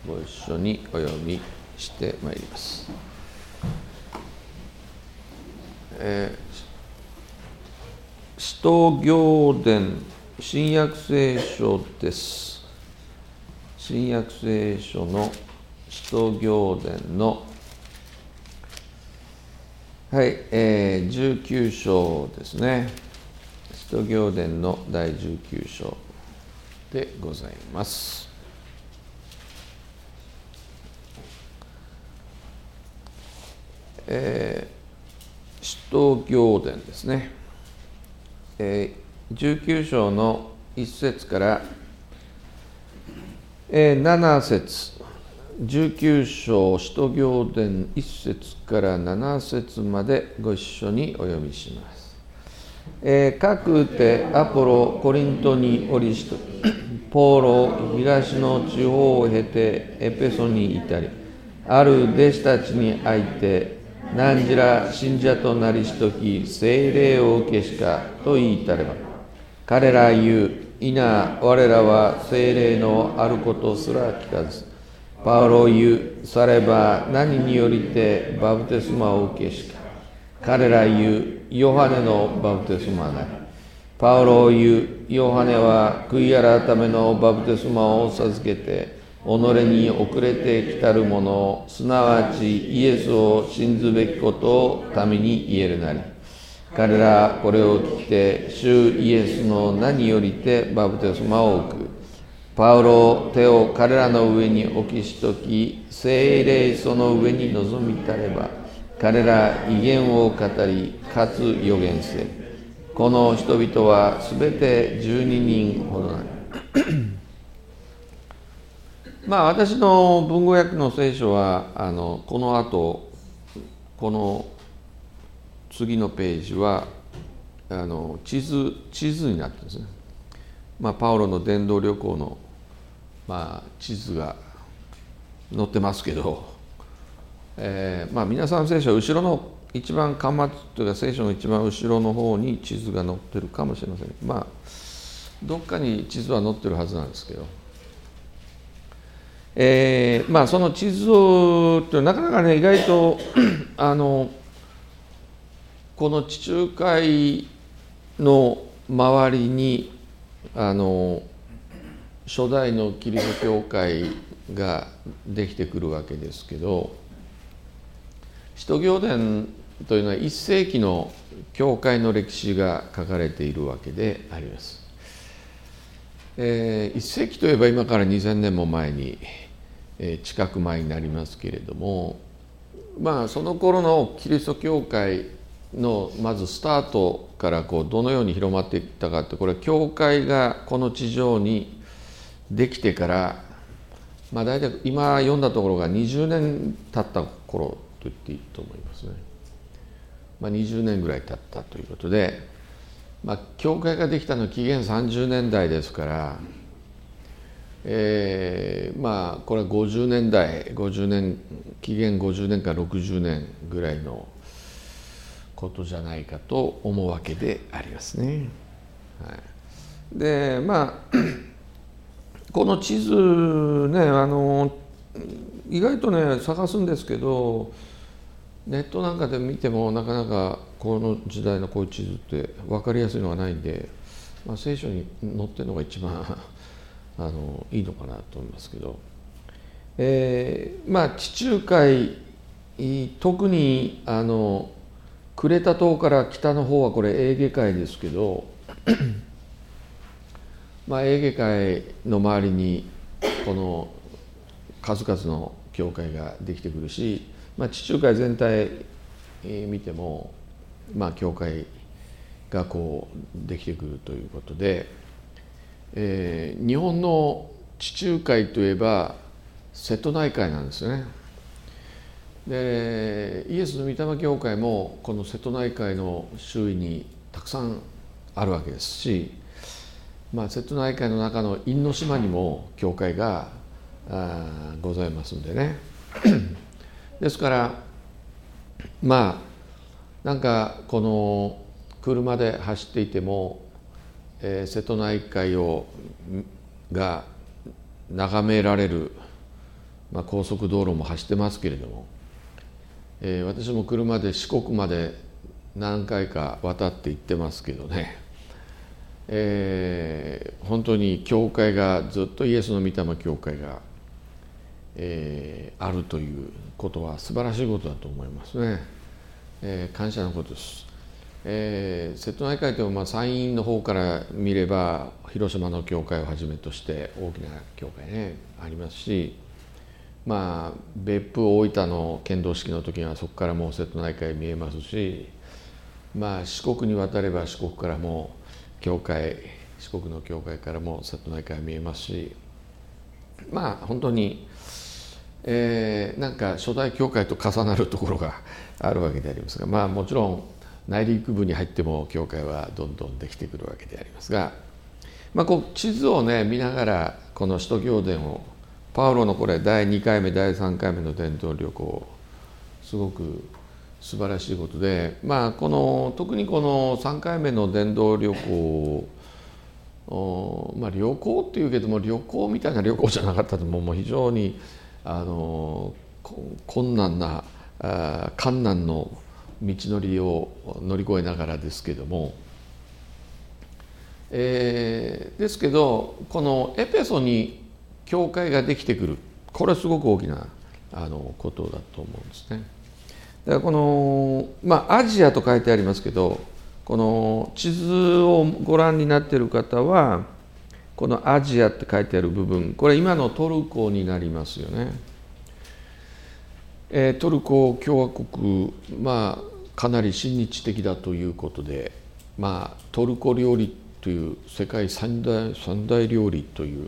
ご一緒にお読みしてまいります。使徒行伝新約聖書です。新約聖書の使徒行伝の19章ですね。使徒行伝の第19章でございます。使徒行伝ですね。19章の1節から7節、19章使徒行伝1節から7節までご一緒にお読みします。かくてアポロコリントにおりしとポーロ東の地方を経てエペソに至り、ある弟子たちに会いて、何時ら信者となりしとき聖霊を受けしかと言いたれば、彼ら言う、いな我らは聖霊のあることすら聞かず、パウロ言う、されば何によりてバプテスマを受けしか。彼ら言う、ヨハネのバプテスマなり。パウロ言う、ヨハネは悔い改めのバプテスマを授けて、己に遅れてきたる者を、すなわちイエスを信ずべきことを民に言えるなり。彼らこれを聞いて、主イエスの名によりてバプテスマを受く。パウロ手を彼らの上に置きしとき、聖霊その上に臨みたれば、彼ら異言を語り、かつ預言せ。この人々はすべて12人ほどなり。私の文語訳の聖書はこの後この次のページは地図になってるんですね。パウロの伝道旅行の地図が載ってますけど、皆さん聖書は後ろの一番巻末というか聖書の一番後ろの方に地図が載ってるかもしれません。どっかに地図は載ってるはずなんですけど、その地図ってなかなかね、意外とこの地中海の周りに初代のキリスト教会ができてくるわけですけど、使徒行伝というのは1世紀の教会の歴史が書かれているわけであります。1世紀といえば今から2000年も前に近く前になりますけれども、その頃のキリスト教会のまずスタートからどのように広まっていったかって、これは教会がこの地上にできてから大体今読んだところが20年経った頃と言っていいと思いますね。20年ぐらい経ったということで、教会ができたのは紀元30年代ですから、これは50年代紀元50年から60年ぐらいのことじゃないかと思うわけでありますね。でこの地図ね、意外とね探すんですけど、ネットなんかで見てもなかなかこの時代のこういう地図って分かりやすいのがないんで、聖書に載ってるのが一番いいのかなと思いますけど、地中海、特にクレタ島から北の方はこれエーゲ海ですけどエーゲ海の周りにこの数々の教会ができてくるし、地中海全体見ても教会ができてくるということで、日本の地中海といえば瀬戸内海なんですね。でイエスの御霊教会もこの瀬戸内海の周囲にたくさんあるわけですし、瀬戸内海の中の因島にも教会がございますんでねですからなんかこの車で走っていても、瀬戸内海が眺められる高速道路も走ってますけれども、私も車で四国まで何回か渡って行ってますけどね、本当に教会がずっとイエスの御霊教会が、あるということは素晴らしいことだと思いますね。感謝のことです。瀬戸内海というのは山陰の方から見れば広島の教会をはじめとして大きな教会ねありますし、別府大分の剣道式の時にはそこからもう瀬戸内海見えますし、四国に渡れば四国からも四国の教会からも瀬戸内海見えますし、本当に、なんか初代教会と重なるところがあるわけでありますが、もちろん内陸部に入っても教会はどんどんできてくるわけでありますが、こう地図をね見ながらこの使徒行伝をパウロのこれ第2回目第3回目の伝道旅行、すごく素晴らしいことで、特にこの3回目の伝道旅行、旅行っていうけども旅行みたいな旅行じゃなかったともう非常に困難な艱難の道のりを乗り越えながらですけども、ですけどこのエペソに教会ができてくる、これはすごく大きなことだと思うんですね。だからこの、アジアと書いてありますけど、この地図をご覧になっている方はこのアジアって書いてある部分、これ今のトルコになりますよね。トルコ共和国、かなり親日的だということで、トルコ料理という世界三大料理という、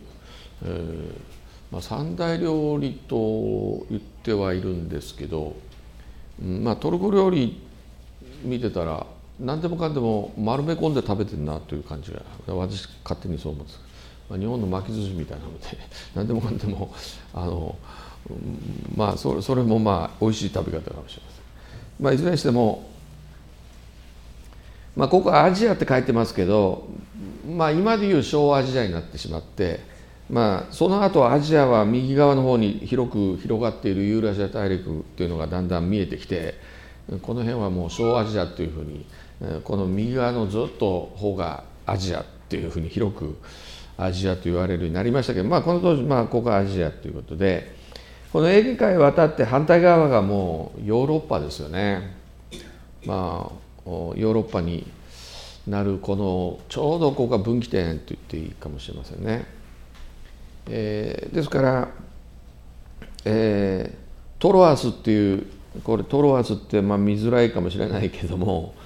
三大料理と言ってはいるんですけど、トルコ料理見てたら何でもかんでも丸め込んで食べてるなという感じが、私勝手にそう思うんです。日本の巻き寿司みたいなので何でもかんでもそれも美味しい食べ方かもしれません。いずれにしても、ここはアジアって書いてますけど、今でいう小アジアになってしまって、その後アジアは右側の方に広く広がっているユーラシア大陸っていうのがだんだん見えてきて、この辺はもう小アジアというふうに、この右側のずっと方がアジアっていうふうに広くアジアと言われるようになりましたけど、この当時ここはアジアということで、このエーゲ海を渡って反対側がもうヨーロッパですよね。ヨーロッパになるこのちょうどここが分岐点と言っていいかもしれませんね。ですから、トロアスっていう、これトロアスって見づらいかもしれないけども、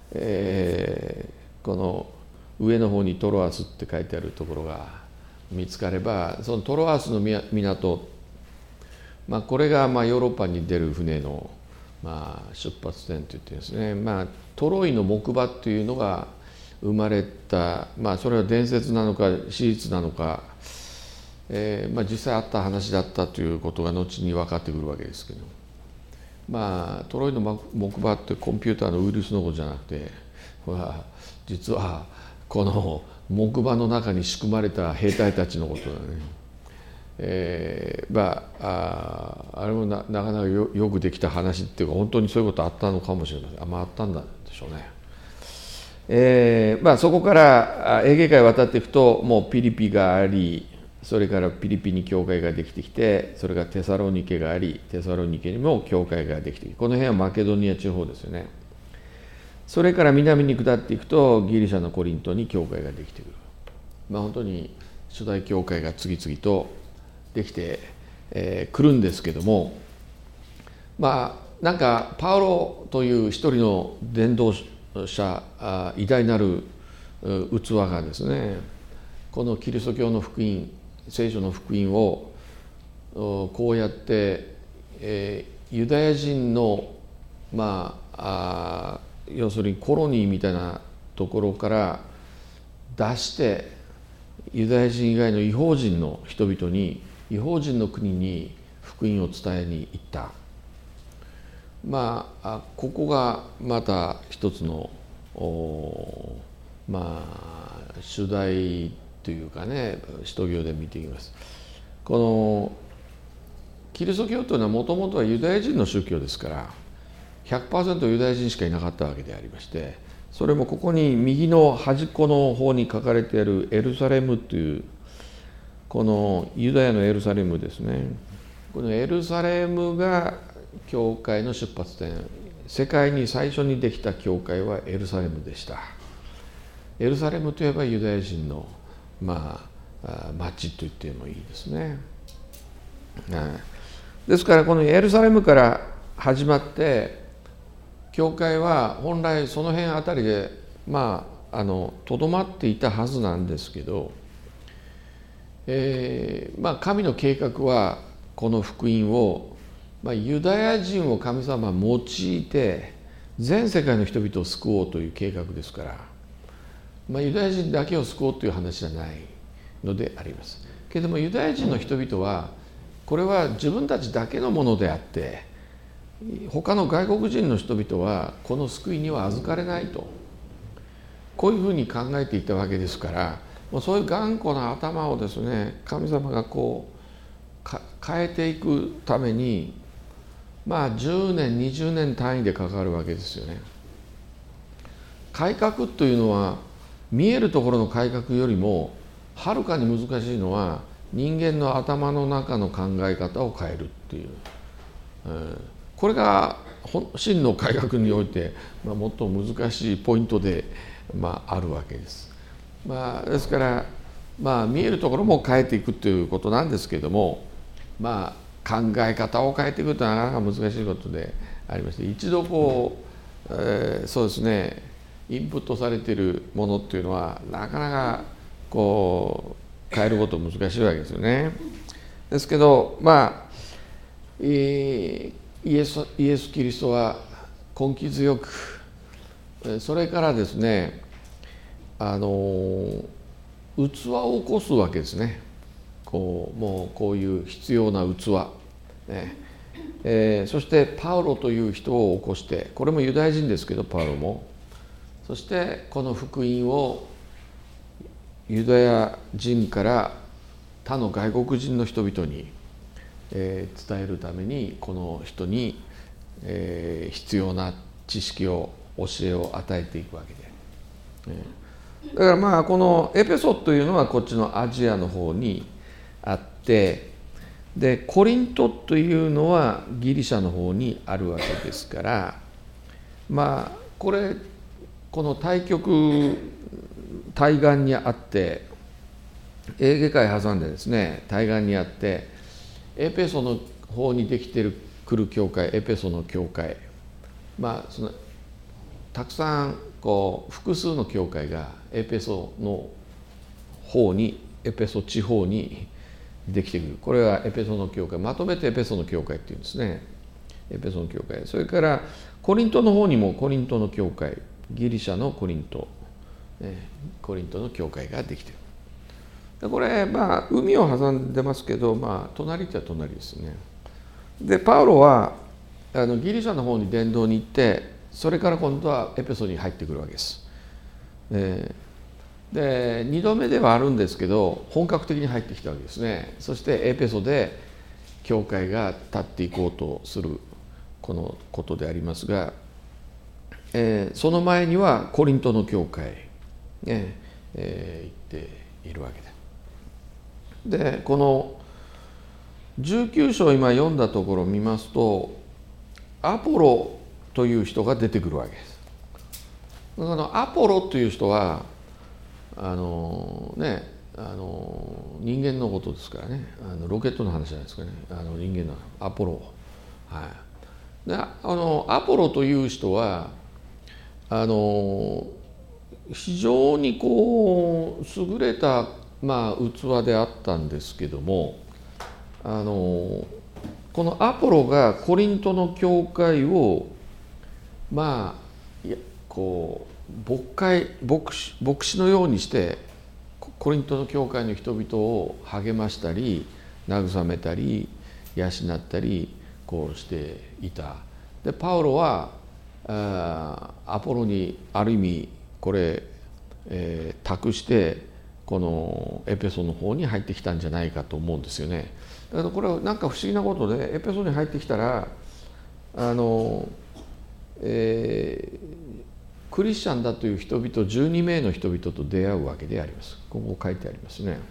この上の方にトロアスって書いてあるところが見つかれば、そのトロアスの港、これがヨーロッパに出る船の出発点といってですね、トロイの木馬というのが生まれた、それは伝説なのか史実なのか、実際あった話だったということが後に分かってくるわけですけど、トロイの木馬ってコンピューターのウイルスのことじゃなくて、実はこの木馬の中に仕組まれた兵隊たちのことだね。あれもなかなかよくできた話っていうか、本当にそういうことあったのかもしれません。あったんだでしょうね。そこからエーゲ海渡っていくともうピリピがあり、それからピリピに教会ができてきて、それからテサロニケがあり、テサロニケにも教会ができてきて、この辺はマケドニア地方ですよね。それから南に下っていくとギリシャのコリントに教会ができてくる。本当に初代教会が次々とできてくるんですけども、なんかパウロという一人の伝道者、偉大なる器がですね、このキリスト教の福音、聖書の福音をこうやって、ユダヤ人の要するにコロニーみたいなところから出して、ユダヤ人以外の異邦人の人々に、異邦人の国に福音を伝えに行った。ここがまた一つの主題というかね、使徒行伝見ていきます。こキリスト教というのはもともとはユダヤ人の宗教ですから 100% ユダヤ人しかいなかったわけでありまして、それもここに右の端っこの方に書かれているエルサレムという、このユダヤのエルサレムですね。このエルサレムが教会の出発点、世界に最初にできた教会はエルサレムでした。エルサレムといえばユダヤ人の町と言ってもいいですね。ですからこのエルサレムから始まって教会は本来その辺あたりでとどまっていたはずなんですけど、神の計画はこの福音を、ユダヤ人を神様は用いて全世界の人々を救おうという計画ですから、ユダヤ人だけを救おうという話じゃないのであります。けれどもユダヤ人の人々はこれは自分たちだけのものであって、他の外国人の人々はこの救いには預かれないと、こういうふうに考えていたわけですから、もうそういう頑固な頭をですね、神様が変えていくために10年20年単位でかかるわけですよね。改革というのは見えるところの改革よりもはるかに難しいのは人間の頭の中の考え方を変えるっていう、これが真の改革において最も難しいポイントであるわけです。ですから見えるところも変えていくということなんですけれども、考え方を変えていくというのはなかなか難しいことでありまして、一度そうですね、インプットされているものっていうのはなかなか変えること難しいわけですよね。ですけどイエス・キリストは根気強く、それからですね器を起こすわけですね。もうこういう必要な器、そしてパウロという人を起こして、これもユダヤ人ですけどパウロも、そしてこの福音をユダヤ人から他の外国人の人々に伝えるためにこの人に必要な知識を教えを与えていくわけで、だからこのエペソというのはこっちのアジアの方にあって、でコリントというのはギリシャの方にあるわけですから、この対極対岸にあって、エーゲ海挟んでですね対岸にあって、エペソの方にできてくる教会、エペソの教会、たくさん複数の教会がエペソの方に、エペソ地方にできてくる。これはエペソの教会、まとめてエペソの教会っていうんですね。エペソの教会、それからコリントの方にもコリントの教会、ギリシャのコリントの教会ができている。これ海を挟んでますけど、隣っては隣ですね。でパウロはギリシャの方に伝道に行って、それから今度はエペソに入ってくるわけです。で2度目ではあるんですけど本格的に入ってきたわけですね。そしてエペソで教会が立っていこうとするこのことでありますが、その前にはコリントの教会行っているわけで、でこの19章今読んだところを見ますと、アポロという人が出てくるわけです。アポロという人は人間のことですからね、ロケットの話じゃないですかね、人間のアポロ、でアポロという人は非常に優れた器であったんですけども、このアポロがコリントの教会を牧師のようにしてコリントの教会の人々を励ましたり慰めたり養ったりしていた。でパウロはアポロにある意味託してこのエペソの方に入ってきたんじゃないかと思うんですよね。 これはなんか不思議なことでエペソに入ってきたらクリスチャンだという人々12名の人々と出会うわけであります。ここ書いてありますね。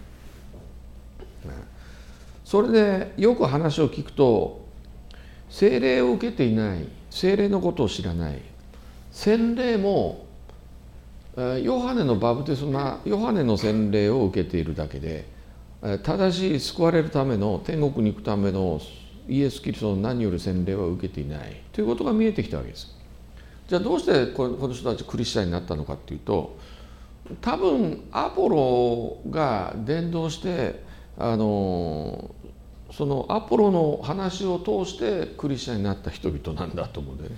それでよく話を聞くと、聖霊を受けていない、聖霊のことを知らない、洗礼もヨハネのバプテスマ、ヨハネの洗礼を受けているだけで、正しい救われるための天国に行くためのイエス・キリストの名による洗礼は受けていないということが見えてきたわけです。じゃあどうしてこの人たちクリスチャンになったのかっていうと、多分アポロが伝道してそのアポロの話を通してクリスチャンになった人々なんだと思うんでね、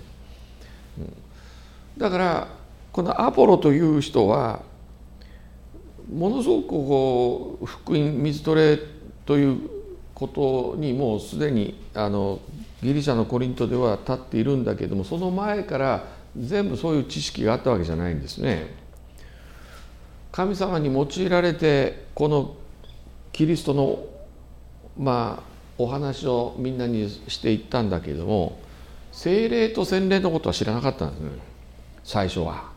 だからこのアポロという人はものすごくこう福音水トレということにもうすでにギリシャのコリントでは立っているんだけれども、その前から全部そういう知識があったわけじゃないんですね。神様に用いられてこのキリストのお話をみんなにしていったんだけれども、聖霊と洗礼のことは知らなかったんですね、最初は。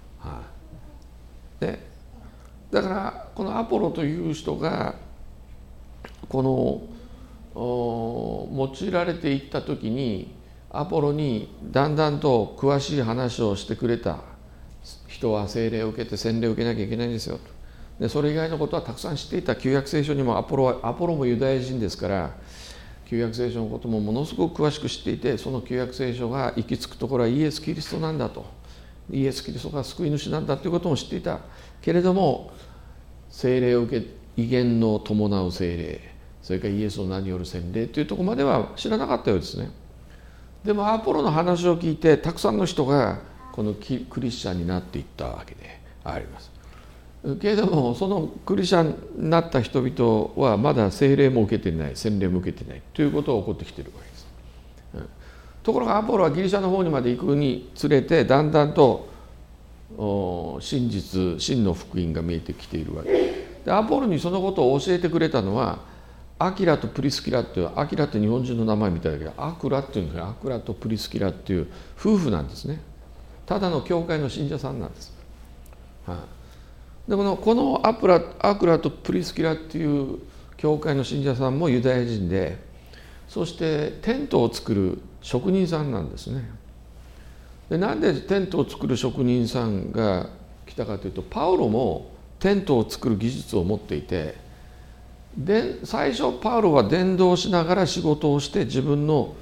でだからこのアポロという人がこの用いられていった時に、アポロにだんだんと詳しい話をしてくれた。人は聖霊を受けて洗礼を受けなきゃいけないんですよと。でそれ以外のことはたくさん知っていた。旧約聖書にもアポロもユダヤ人ですから、旧約聖書のこともものすごく詳しく知っていて、その旧約聖書が行き着くところはイエス・キリストなんだと、イエス・キリストが救い主なんだということも知っていたけれども、聖霊を受け威厳の伴う聖霊、それからイエスの名による洗礼というところまでは知らなかったようですね。でもアポロの話を聞いて、たくさんの人がこのクリスチャンになっていったわけであります。けれどもそのクリスチャンになった人々はまだ聖霊も受けていない、洗礼も受けていないということが起こってきているわけです。ところがアポロはギリシャの方にまで行くにつれて、だんだんと真の福音が見えてきているわけで、アポロにそのことを教えてくれたのはアキラとプリスキラっていう、アキラって日本人の名前みたいだけど、アクラっていうんですよ。アクラとプリスキラっていう夫婦なんですね。ただの教会の信者さんなんです。でこのアクラとプリスキラっていう教会の信者さんもユダヤ人で、そしてテントを作る職人さんなんですね。でなんでテントを作る職人さんが来たかというと、パウロもテントを作る技術を持っていて、最初パウロは伝道しながら仕事をして自分の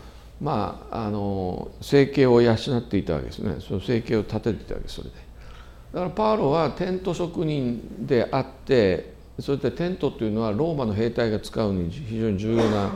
生計を養っていたわけですね。その生計を立てていたわけです。それでだからパウロはテント職人であって、それでテントというのはローマの兵隊が使うのに非常に重要な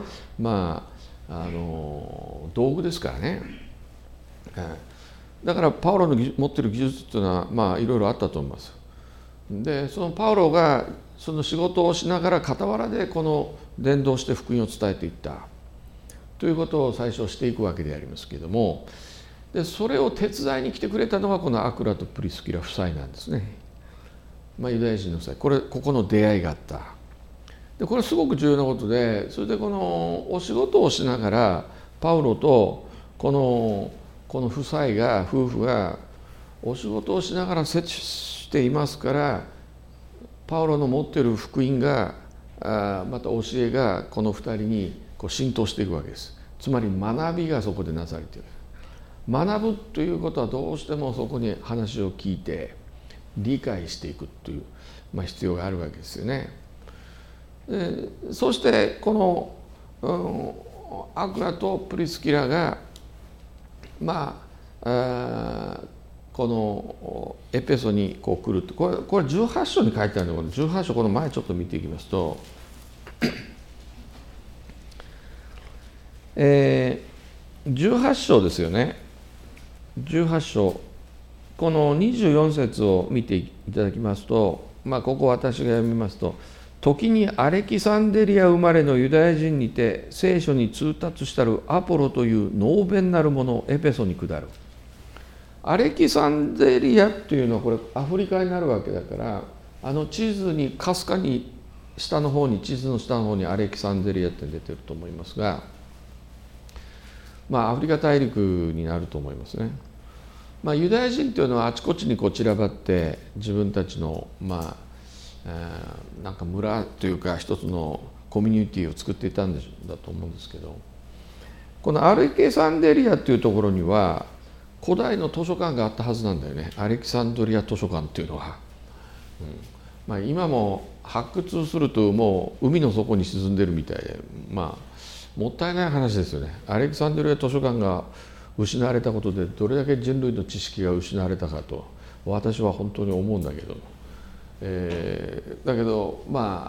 道具ですからね。だからパウロの持っている技術というのはいろいろあったと思います。でそのパウロがその仕事をしながら傍らでこの伝道して福音を伝えていったということを最初していくわけでありますけれども、でそれを手伝いに来てくれたのがこのアクラとプリスキラ夫妻なんですね。ユダヤ人の夫妻、ここの出会いがあった。でこれすごく重要なことで、それでこのお仕事をしながらパウロとこの夫婦がお仕事をしながら接していますから、パウロの持っている福音がまた教えがこの2人に浸透していくわけです。つまり学びがそこでなされている。学ぶということはどうしてもそこに話を聞いて理解していくという、必要があるわけですよね。でそしてこの、アクラとプリスキラがこのエペソに来ると、これ18章に書いてあるので、18章この前ちょっと見ていきますと18章ですよね。18章この24節を見ていただきますと、ここ私が読みますと、時にアレキサンデリア生まれのユダヤ人にて聖書に通達したるアポロという能弁なる者エペソに下る。アレキサンデリアっていうのはこれアフリカになるわけだから、地図にかすかに下の方に、地図の下の方にアレキサンデリアって出てると思いますが、アフリカ大陸になると思いますね。ユダヤ人というのはあちこちに散らばって自分たちのなんか村というか一つのコミュニティを作っていたんだと思うんですけど、このアレキサンデリアというところには古代の図書館があったはずなんだよね。アレキサンドリア図書館っていうのは、今も発掘するともう海の底に沈んでるみたいで、もったいない話ですよね。アレキサンドリア図書館が失われたことでどれだけ人類の知識が失われたかと私は本当に思うんだけど、だけど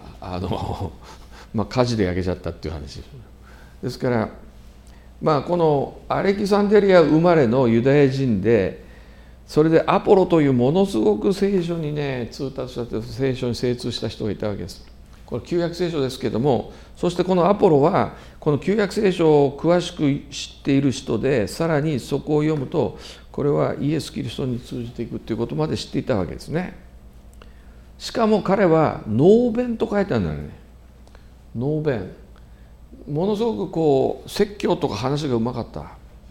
火事で焼けちゃったっていう話ですから、このアレキサンデリア生まれのユダヤ人で、それでアポロというものすごく聖書にね通達した聖書に精通した人がいたわけです。これ旧約聖書ですけども、そしてこのアポロはこの旧約聖書を詳しく知っている人で、さらにそこを読むとこれはイエス・キリストに通じていくということまで知っていたわけですね。しかも彼は能弁と書いてあるんだよね。能弁、ものすごく説教とか話がうまかった。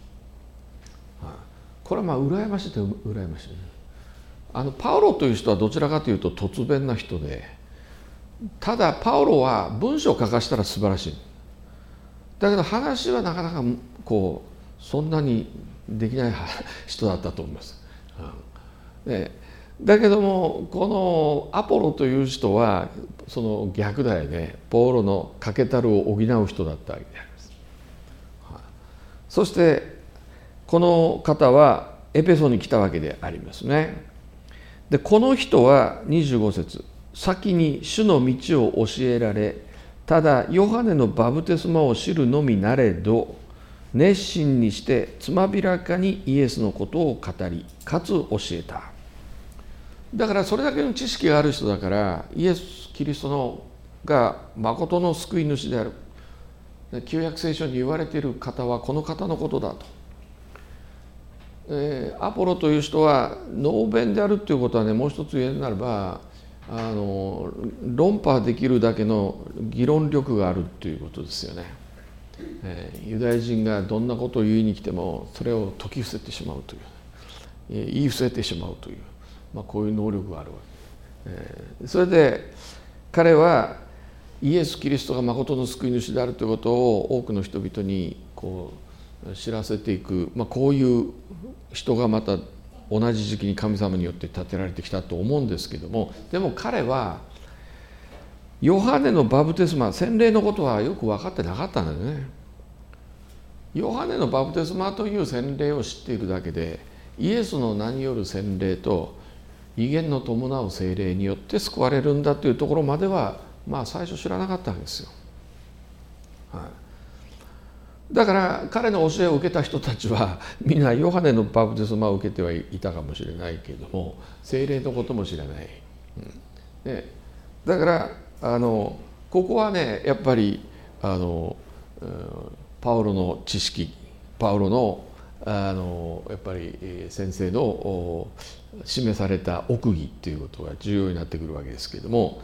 これは羨ましいと羨ましい。パウロという人はどちらかというと突弁な人で、ただパウロは文章を書かしたら素晴らしい。だけど話はなかなかそんなにできない人だったと思います。だけどもこのアポロという人はその逆だよね。パウロの欠けたるを補う人だったわけであります。そしてこの方はエペソに来たわけでありますね。でこの人は25節、先に主の道を教えられ、ただヨハネのバプテスマを知るのみなれど、熱心にしてつまびらかにイエスのことを語り、かつ教えた。だからそれだけの知識がある人だから、イエス・キリストのが誠の救い主である、旧約聖書に言われている方はこの方のことだと。アポロという人は能弁であるということはね、もう一つ言えるならば論破できるだけの議論力があるということですよね。ユダヤ人がどんなことを言いに来てもそれを解き伏せてしまうという、言い伏せてしまうという、こういう能力があるわけ。それで彼はイエス・キリストが誠の救い主であるということを多くの人々に知らせていく、こういう人がまた同じ時期に神様によって立てられてきたと思うんですけども、でも彼はヨハネのバプテスマ、洗礼のことはよく分かってなかったんだよね。ヨハネのバプテスマという洗礼を知っているだけで、イエスの名による洗礼と異言の伴う聖霊によって救われるんだというところまでは最初知らなかったわけですよ。だから彼の教えを受けた人たちはみんなヨハネのバプテスマを受けてはいたかもしれないけれども、聖霊のことも知らない。だからここはね、やっぱりパウロの知識、パウロのやっぱり先生の示された奥義ということが重要になってくるわけですけれども、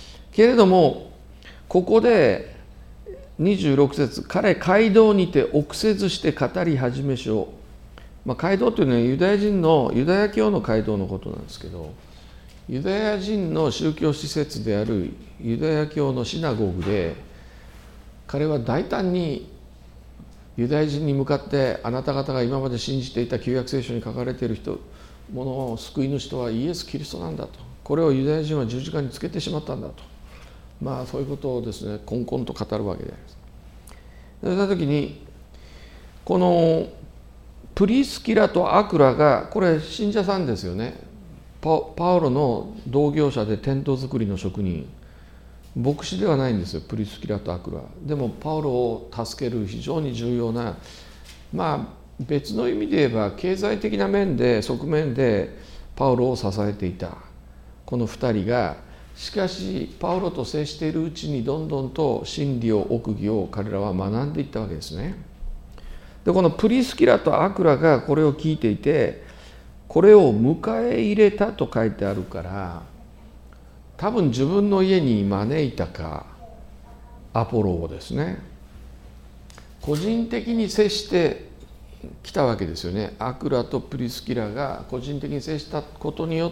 ここで26節、彼街道にて臆せずして語り始めしょう。街道というのはユダヤ教の街道のことなんですけど、ユダヤ人の宗教施設であるユダヤ教のシナゴグで、彼は大胆にユダヤ人に向かって、あなた方が今まで信じていた旧約聖書に書かれているものを救い主とはイエス・キリストなんだと、これをユダヤ人は十字架につけてしまったんだと、そういうことをですね、こんこんと語るわけであります。そうした時にこのプリスキラとアクラが、これ信者さんですよね。パウロの同業者でテント作りの職人、牧師ではないんですよ、プリスキラとアクラ。でもパウロを助ける非常に重要な、別の意味で言えば経済的な側面でパウロを支えていたこの2人が、しかしパウロと接しているうちにどんどんと真理を奥義を彼らは学んでいったわけですね。でこのプリスキラとアクラがこれを聞いていて、これを迎え入れたと書いてあるから、 多分自分の家に招いたかアポロをですね、個人的に接してきたわけですよね。アクラとプリスキラが個人的に接したことによって、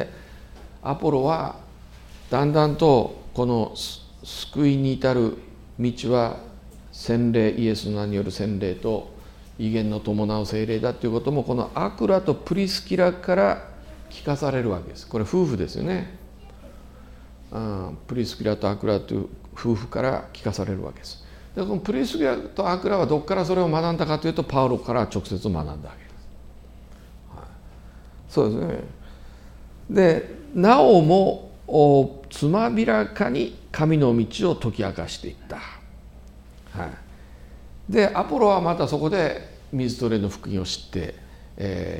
アポロはだんだんとこの救いに至る道は洗礼、イエスの名による洗礼と異言の伴う聖霊だということも、このアクラとプリスキラから聞かされるわけです。これ夫婦ですよね。プリスキラとアクラという夫婦から聞かされるわけです。でこのプリスキラとアクラはどこからそれを学んだかというと、パウロから直接学んだわけです。そうですね。でなおもつまびらかに神の道を解き明かしていった。でアポロはまたそこで水と霊の福音を知って、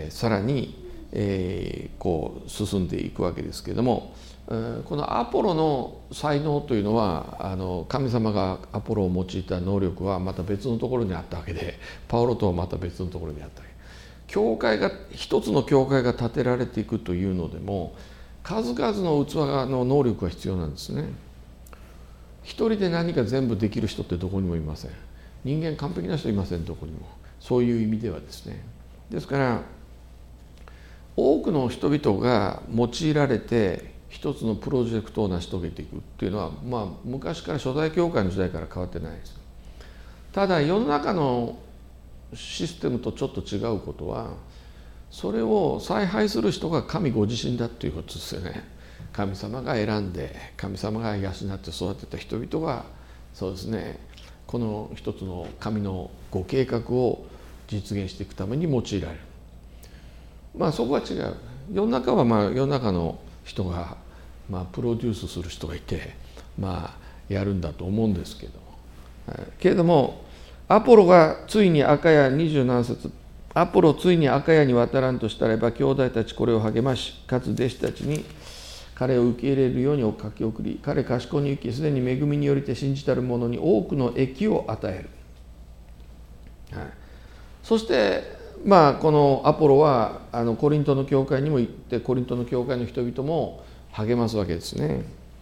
さらに、こう進んでいくわけですけれども、このアポロの才能というのは神様がアポロを用いた能力はまた別のところにあったわけで、パウロとはまた別のところにあったわけ。教会が一つの教会が建てられていくというのでも、数々の器の能力が必要なんですね。一人で何か全部できる人ってどこにもいません。人間完璧な人いません、どこにも。そういう意味ではですね。ですから多くの人々が用いられて一つのプロジェクトを成し遂げていくっていうのは、昔から初代教会の時代から変わってないです。ただ世の中のシステムとちょっと違うことは、それを采配する人が神ご自身だということですよね。神様が選んで、神様が養って育てた人々が、そうですね、この一つの神のご計画を実現していくために用いられる。そこは違う。世の中は世の中の人がプロデュースする人がいてやるんだと思うんですけど、けれどもアポロがついにアカヤ27節、アポロついにアカヤに渡らんとしたらば、兄弟たちこれを励まし、かつ弟子たちに彼を受け入れるように書き送り、彼賢に行き、すでに恵みによりて信じたる者に多くの益を与える。そしてこのアポロはコリントの教会にも行って、コリントの教会の人々も励ますわけですね。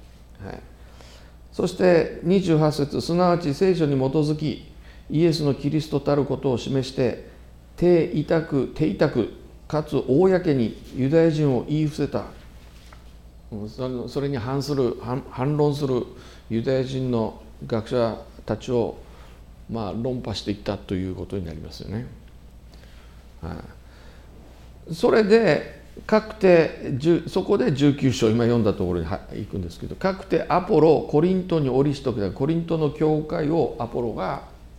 そして28節、すなわち聖書に基づきイエスのキリストたることを示して、手痛くかつ公にユダヤ人を言い伏せた、それに反論するユダヤ人の学者たちを論破していったということになりますよね。それでそこで19章、今読んだところに行くんですけど、かくてアポロコリントに降りしときた、コリントの教会をアポロが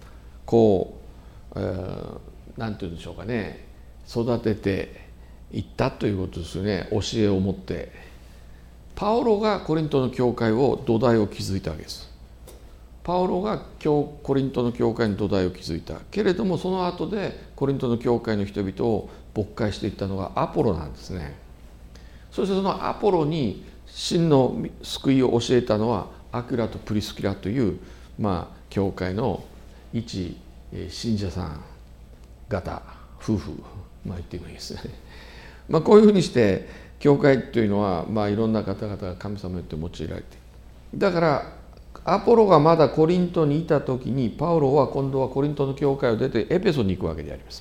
なんていうんでしょうかね、育てていったということですよね。教えを持ってパウロがコリントの教会を土台を築いたわけです。パウロがコリントの教会に土台を築いたけれども、その後でコリントの教会の人々を牧会していったのがアポロなんですね。そしてそのアポロに真の救いを教えたのはアクラとプリスキラという教会の一信者さん方、夫婦、言ってもいいですね。こういうふうにして教会というのはいろんな方々が神様によって用いられている。だからアポロがまだコリントにいた時に、パウロは今度はコリントの教会を出てエペソに行くわけであります。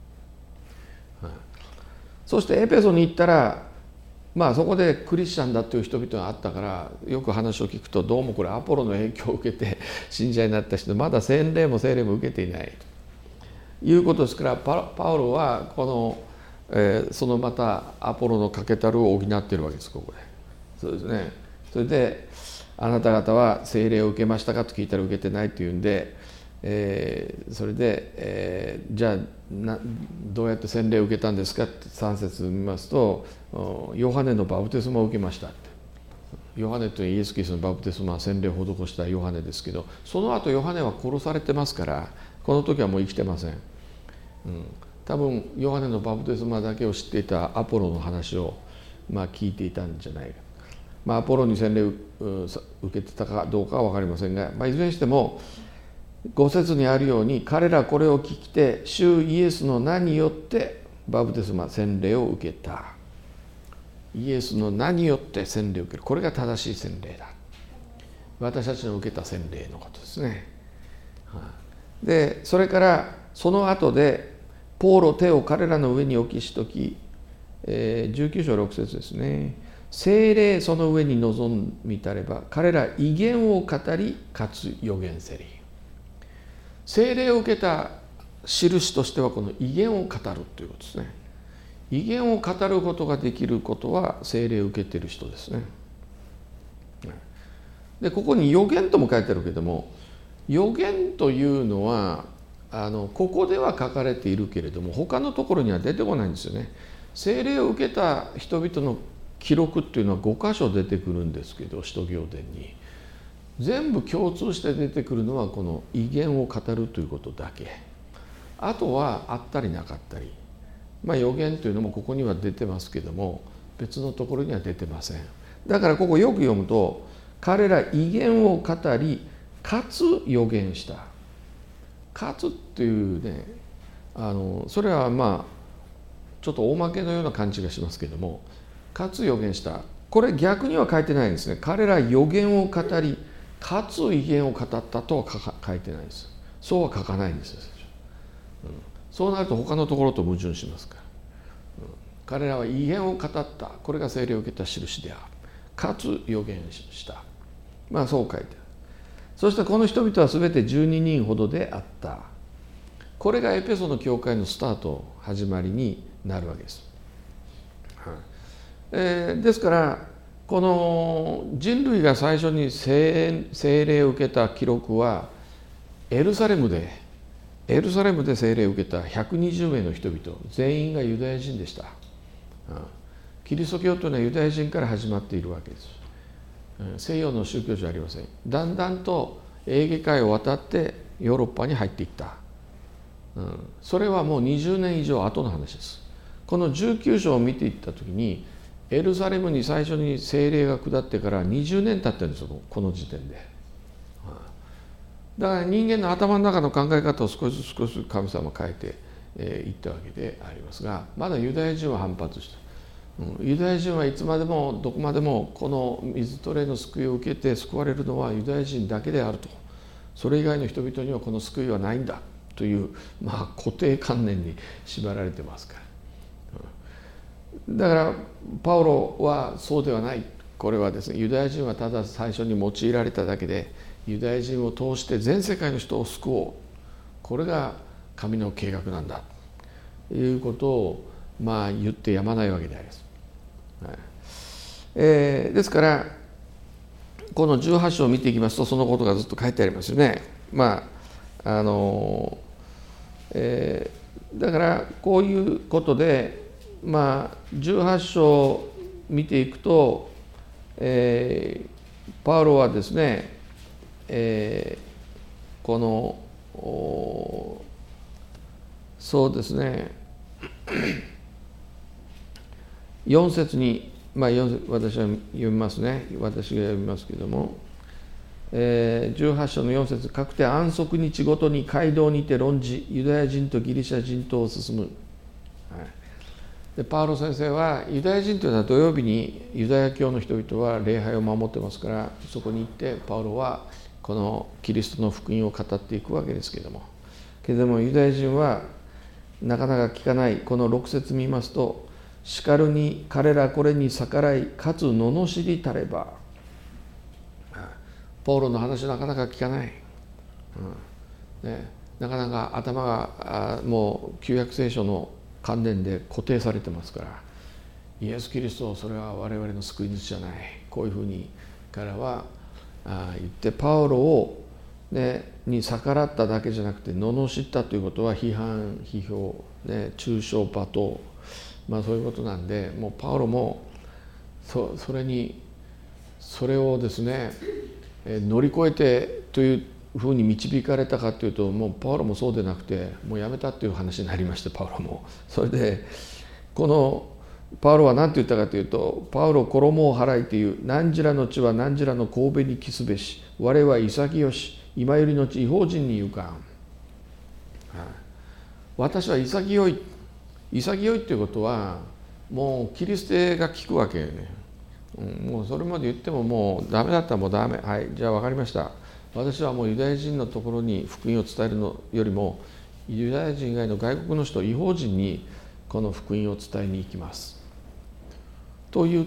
そしてエペソに行ったら、そこでクリスチャンだという人々があったから、よく話を聞くと、どうもこれアポロの影響を受けて信者になった人、まだ洗礼も聖霊も受けていないということですから、パウロはそのまたアポロの欠けたるを補っているわけです。ここでそうですね。それであなた方は聖霊を受けましたかと聞いたら受けてないというんで、それで、じゃあどうやって洗礼を受けたんですかって3節見ますと、ヨハネのバプテスマを受けましたって。ヨハネというイエス・キリストのバプテスマは洗礼を施したヨハネですけど、その後ヨハネは殺されてますから、この時はもう生きてません。多分ヨハネのバプテスマだけを知っていたアポロの話を聞いていたんじゃないか。アポロに洗礼を受けてたかどうかは分かりませんが、いずれにしても5節にあるように、彼らこれを聞きて主イエスの名によってバプテスマ洗礼を受けた。 イエスの名によって洗礼を受ける。これが正しい洗礼だ。私たちの受けた洗礼のことですね。でそれからその後でポーロ手を彼らの上に置きしとき、19章6節ですね。聖霊その上に臨みたれば彼ら異言を語りかつ預言せり。聖霊を受けた印としてはこの異言を語るということですね。異言を語ることができることは聖霊を受けている人ですね。でここに預言とも書いてあるけども、預言というのはここでは書かれているけれども他のところには出てこないんですよね。聖霊を受けた人々の記録っていうのは5箇所出てくるんですけど、使徒行伝に全部共通して出てくるのはこの異言を語るということだけ。あとはあったりなかったり、預言というのもここには出てますけども別のところには出てません。だからここよく読むと、彼ら異言を語りかつ預言した。かつっていうね、それはちょっと大負けのような感じがしますけども、かつ預言した、これ逆には書いてないんですね。彼ら預言を語りかつ異言を語ったとは書いてないんです。そうは書かないんですよ。そうなると他のところと矛盾しますから、彼らは異言を語った、これが聖霊を受けた印である、かつ預言した、そう書いてある。そしてこの人々は全て12人ほどであった。これがエペソの教会のスタート、始まりになるわけです。ですからこの人類が最初に聖霊を受けた記録はエルサレムで聖霊を受けた120名の人々、全員がユダヤ人でした。キリスト教というのはユダヤ人から始まっているわけです。西洋の宗教じゃありません。だんだんとエーゲ海を渡ってヨーロッパに入っていった。それはもう20年以上後の話です。この19章を見ていった時にエルサレムに最初に聖霊が下ってから20年経ってるんですよ、この時点で。だから人間の頭の中の考え方を少しずつ神様変えていったわけでありますが、まだユダヤ人は反発した。ユダヤ人はいつまでもどこまでもこの水トレの救いを受けて救われるのはユダヤ人だけであると、それ以外の人々にはこの救いはないんだという、固定観念に縛られてますから、だからパウロはそうではない。これはですね、ユダヤ人はただ最初に用いられただけで、ユダヤ人を通して全世界の人を救おう、これが神の計画なんだということを言ってやまないわけであります。ですからこの18章を見ていきますとそのことがずっと書いてありますよね。だからこういうことで18章を見ていくと、パウロはですね、このそうですね4節に、私は読みますね。私が読みますけれども、18章の4節、かくて安息日ごとに街道にて論じ、ユダヤ人とギリシャ人とを進む。でパウロ先生はユダヤ人というのは土曜日にユダヤ教の人々は礼拝を守ってますから、そこに行ってパウロはこのキリストの福音を語っていくわけですけれども、ユダヤ人はなかなか聞かない。この6節見ますと、しかるに彼らこれに逆らいかつ罵りたれば、パウロの話なかなか聞かない、なかなか頭がもう旧約聖書の観念で固定されてますから、イエス・キリスト、それは我々の救い主じゃない、こういうふうに彼らは言って、パウロを、に逆らっただけじゃなくて罵ったということは批判、批評、中傷、罵倒、そういうことなんで、もうパウロもそれをですね乗り越えてというふうに導かれたかというと、もうパウロもそうでなくてもうやめたっていう話になりまして、パウロもそれでこのパウロは何て言ったかというと、パウロ衣を払いという、何らの地は何らの神戸に帰すべし、我は潔し、今よりのち異邦人に言うか。私は潔いということは、 もう切り捨てが効くわけよね。もうそれまで言ってももうダメだったらもうダメ。はい、じゃあ分かりました。私はもうユダヤ人のところに福音を伝えるのよりもユダヤ人以外の外国の人、異邦人にこの福音を伝えに行きますと言って、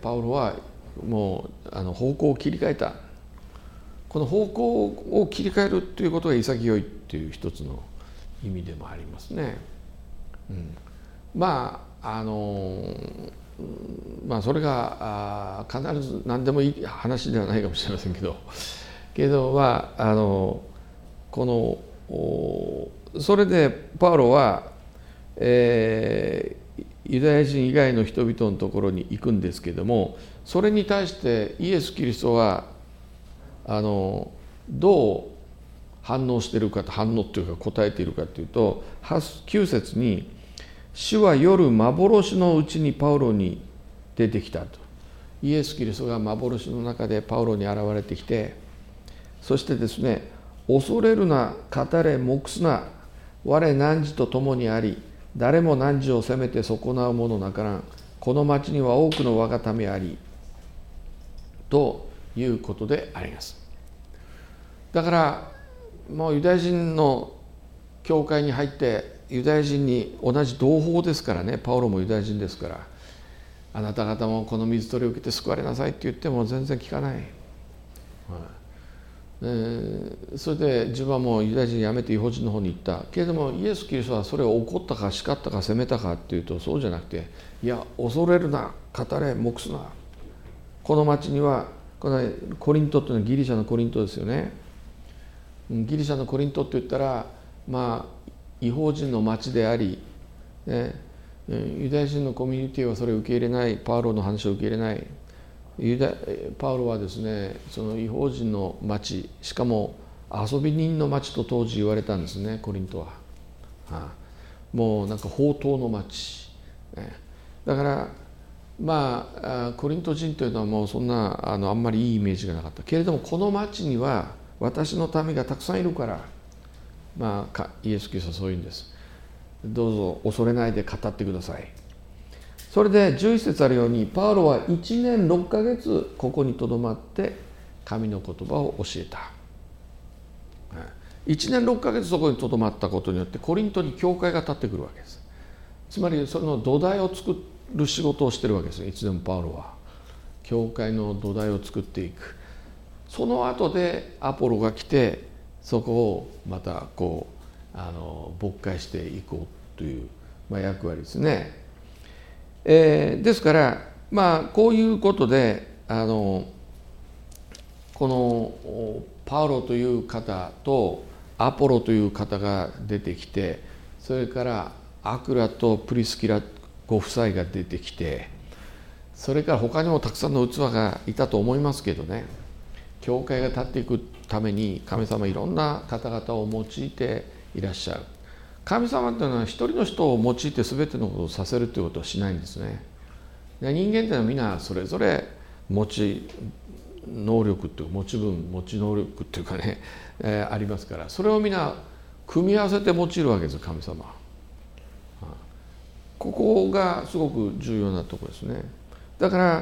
パウロはもう方向を切り替えた。この方向を切り替えるということが潔いという一つの意味でもありますね。それが必ず何でもいい話ではないかもしれませんけど、それでパウロは、ユダヤ人以外の人々のところに行くんですけれども、それに対してイエス・キリストはどう反応しているかと、反応というか答えているかというと、9節に主は夜幻のうちにパウロに出てきたと。イエス・キリストが幻の中でパウロに現れてきて、そしてですね、恐れるな、語れ、黙すな、我汝と共にあり、誰も汝を責めて損なうものなからん。この町には多くの我が民あり、ということであります。だからもうユダヤ人の教会に入ってユダヤ人に同じ同胞ですからね、パウロもユダヤ人ですから、あなた方もこの水取りを受けて救われなさいって言っても全然聞かない。それで自分はもうユダヤ人やめて異邦人の方に行ったけれども、イエス・キリストはそれを怒ったか叱ったか責めたかっていうとそうじゃなくて、いや恐れるな、語れ、黙すな、この町には、このコリントっていうのはギリシャのコリントですよね。ギリシャのコリントって言ったら異邦人の町であり、ユダヤ人のコミュニティはそれを受け入れない、パウロの話を受け入れない。パウロはですね、その異邦人の町、しかも遊び人の町と当時言われたんですね、コリントは。もうなんか放蕩の町。だからコリント人というのはもうそんなあんまりいいイメージがなかったけれども、この町には私の民がたくさんいるから、イエス・キリストはそういうんです。どうぞ恐れないで語ってください。それで11節あるように、パウロは1年6ヶ月ここにとどまって神の言葉を教えた。1年6ヶ月そこにとどまったことによってコリントに教会が立ってくるわけです。つまりその土台を作る仕事をしているわけです。いつでもパウロは教会の土台を作っていく。その後でアポロが来て、そこをまたこう勃開していこうという、役割ですね。ですからこういうことでこのパウロという方とアポロという方が出てきて、それからアクラとプリスキラご夫妻が出てきて、それから他にもたくさんの器がいたと思いますけどね、教会が立っていくために神様いろんな方々を用いていらっしゃる。神様というのは一人の人を用いて全てのことをさせるということはしないんですね。人間というのはみんなそれぞれ持ち能力という持ち分持ち能力というかね、ありますから、それをみんな組み合わせて用いるわけですよ、神様。ここがすごく重要なところですね。だから、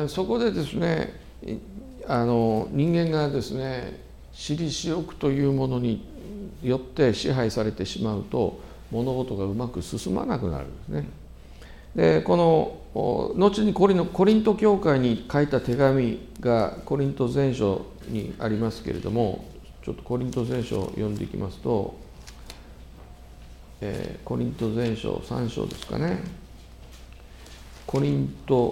そこでですね、人間がですね、私利私欲というものによって支配されてしまうと物事がうまく進まなくなるんですね。でこの後にコリント教会に書いた手紙がコリント前書にありますけれども、ちょっとコリント前書を読んでいきますと、コリント前書3章ですかね。コリント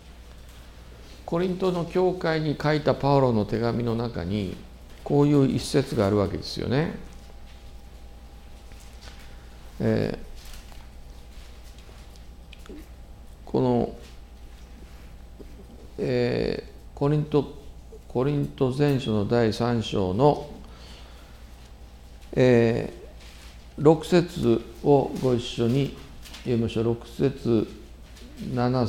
の教会に書いたパウロの手紙の中にこういう一節があるわけですよね。この、コリント前書の第3章の、6節をご一緒に読みましょう。6節7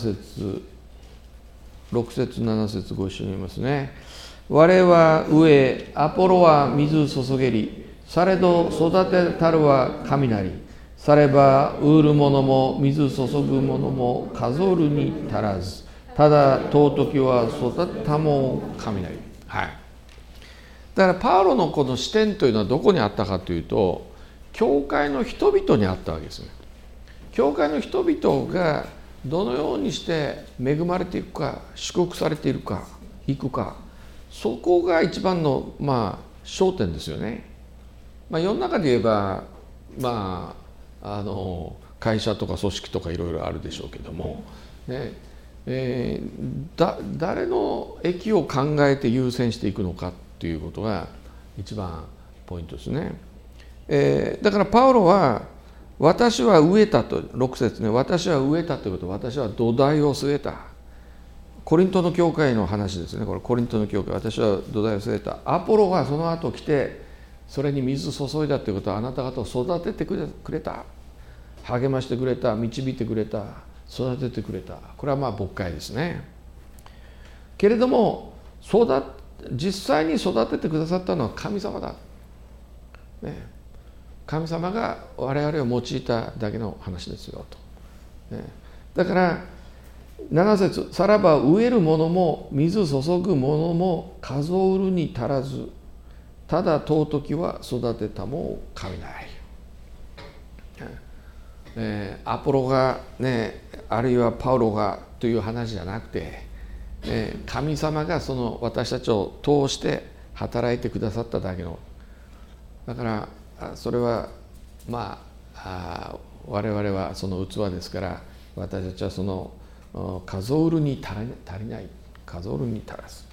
節ご一緒に読みますね。我は植え、アポロは水注げり、されど育てたるは神なり。 さればウーるものも水注ぐものも数るに足らず、ただ尊きは育ったも神なり。はい。だからパウロのこの視点というのはどこにあったかというと、教会の人々にあったわけですね。教会の人々がどのようにして恵まれていくか、祝福されているか、いくか、そこが一番の焦点ですよね。世の中で言えば会社とか組織とかいろいろあるでしょうけども、ね誰の益を考えて優先していくのかということが一番ポイントですね。だからパウロは私は植えたと、6節ね、私は植えたということは、私は土台を据えた。コリントの教会の話ですね。これコリントの教会、私は土台を据えた。アポロがその後来てそれに水注いだということは、あなた方を育ててくれた、励ましてくれた、導いてくれた、育ててくれた。これは牧会ですね。けれども実際に育ててくださったのは神様だ、ね、神様が我々を用いただけの話ですよと、ね、だから7節、さらば植えるものも水注ぐものも数るに足らず、ただ尊きは育てたも神なり。アポロがね、あるいはパウロがという話じゃなくて、神様がその私たちを通して働いてくださっただけの。だからそれは我々はその器ですから、私たちはその数るに足りない、数るに足らず、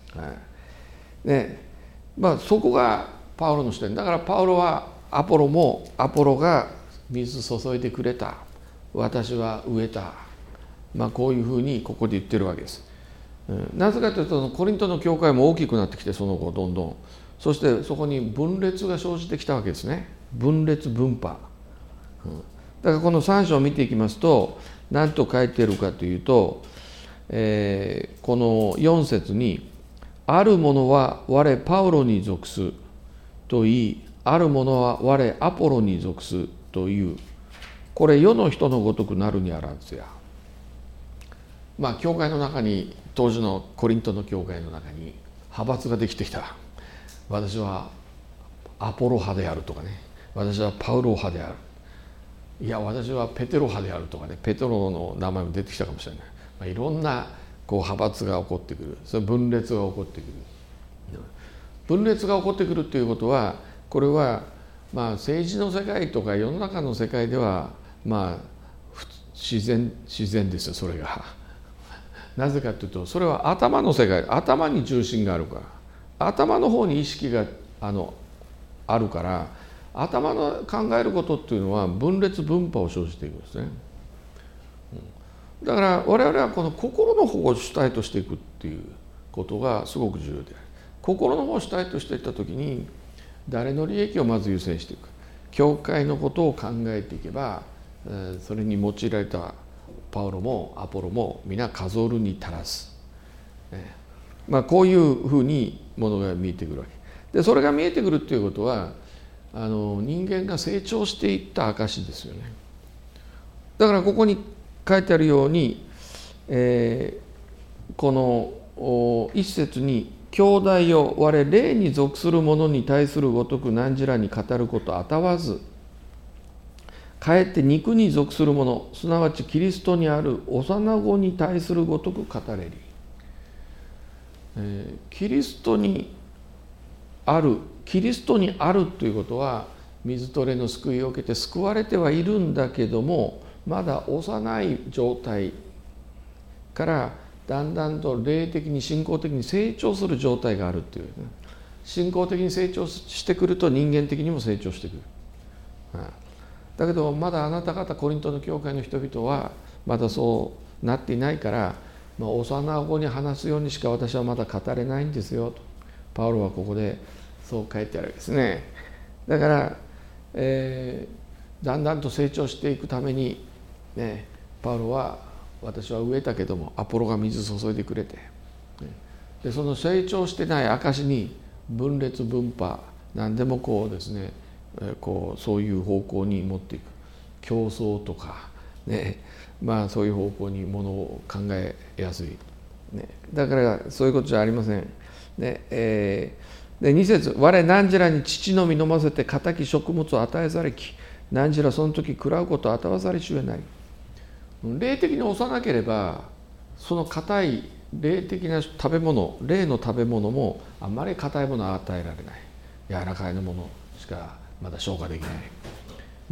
そこがパウロの視点だから。パウロはアポロが水注いでくれた、私は植えた、こういうふうにここで言ってるわけです。なぜかというと、コリントの教会も大きくなってきて、その後どんどん、そしてそこに分裂が生じてきたわけですね。分裂分派、だからこの3章を見ていきますと、何と書いているかというと、この4節にあるものは我パウロに属すと言い、あるものは我アポロに属すという、これ世の人のごとくなるにあらずや。教会の中に、当時のコリントの教会の中に派閥ができてきた。私はアポロ派であるとかね、私はパウロ派である、いや私はペテロ派であるとかね、ペテロの名前も出てきたかもしれない。いろんな派閥が起こってくる、それ分裂が起こってくる。分裂が起こってくるということは、これは政治の世界とか世の中の世界では自然ですよ、それが。なぜかというと、それは頭の世界、頭に中心があるから、頭の方に意識があるから、頭の考えることっていうのは分裂分派を生じていくんですね。だから我々はこの心の方を主体としていくっていうことがすごく重要である。心の方を主体としていった時に、誰の利益をまず優先していく、教会のことを考えていけば、それに用いられたパウロもアポロも皆数るに足らず、こういうふうにものが見えてくるわけで、それが見えてくるっていうことは、人間が成長していった証ですよね。だからここに書いてあるように、この一節に兄弟よ我霊に属する者に対するごとく汝らに語ることあたわず、かえって肉に属する者、すなわちキリストにある幼子に対するごとく語れり。キリストにあるということは、水と霊の救いを受けて救われてはいるんだけども、まだ幼い状態からだんだんと霊的に信仰的に成長する状態があるっていう、ね、信仰的に成長してくると人間的にも成長してくる。だけどまだあなた方コリントの教会の人々はまだそうなっていないから、幼子に話すようにしか私はまだ語れないんですよとパウロはここでそう書いてあるわけですね。だから、だんだんと成長していくために、パウロは私は植えたけどもアポロが水注いでくれて、でその成長してない証に分裂分派何でもですね、そういう方向に持っていく。 競争とかね、そういう方向にものを考えやすい、ね、だからそういうことじゃありません。ねで2節、我汝らに乳のみ飲ませて固き食物を与えざれき、汝らその時食らうことを与わされしゅえなり。霊的に幼なければその固い霊的な食べ物、霊の食べ物もあんまり固いものは与えられない、柔らかいものしかまだ消化できない。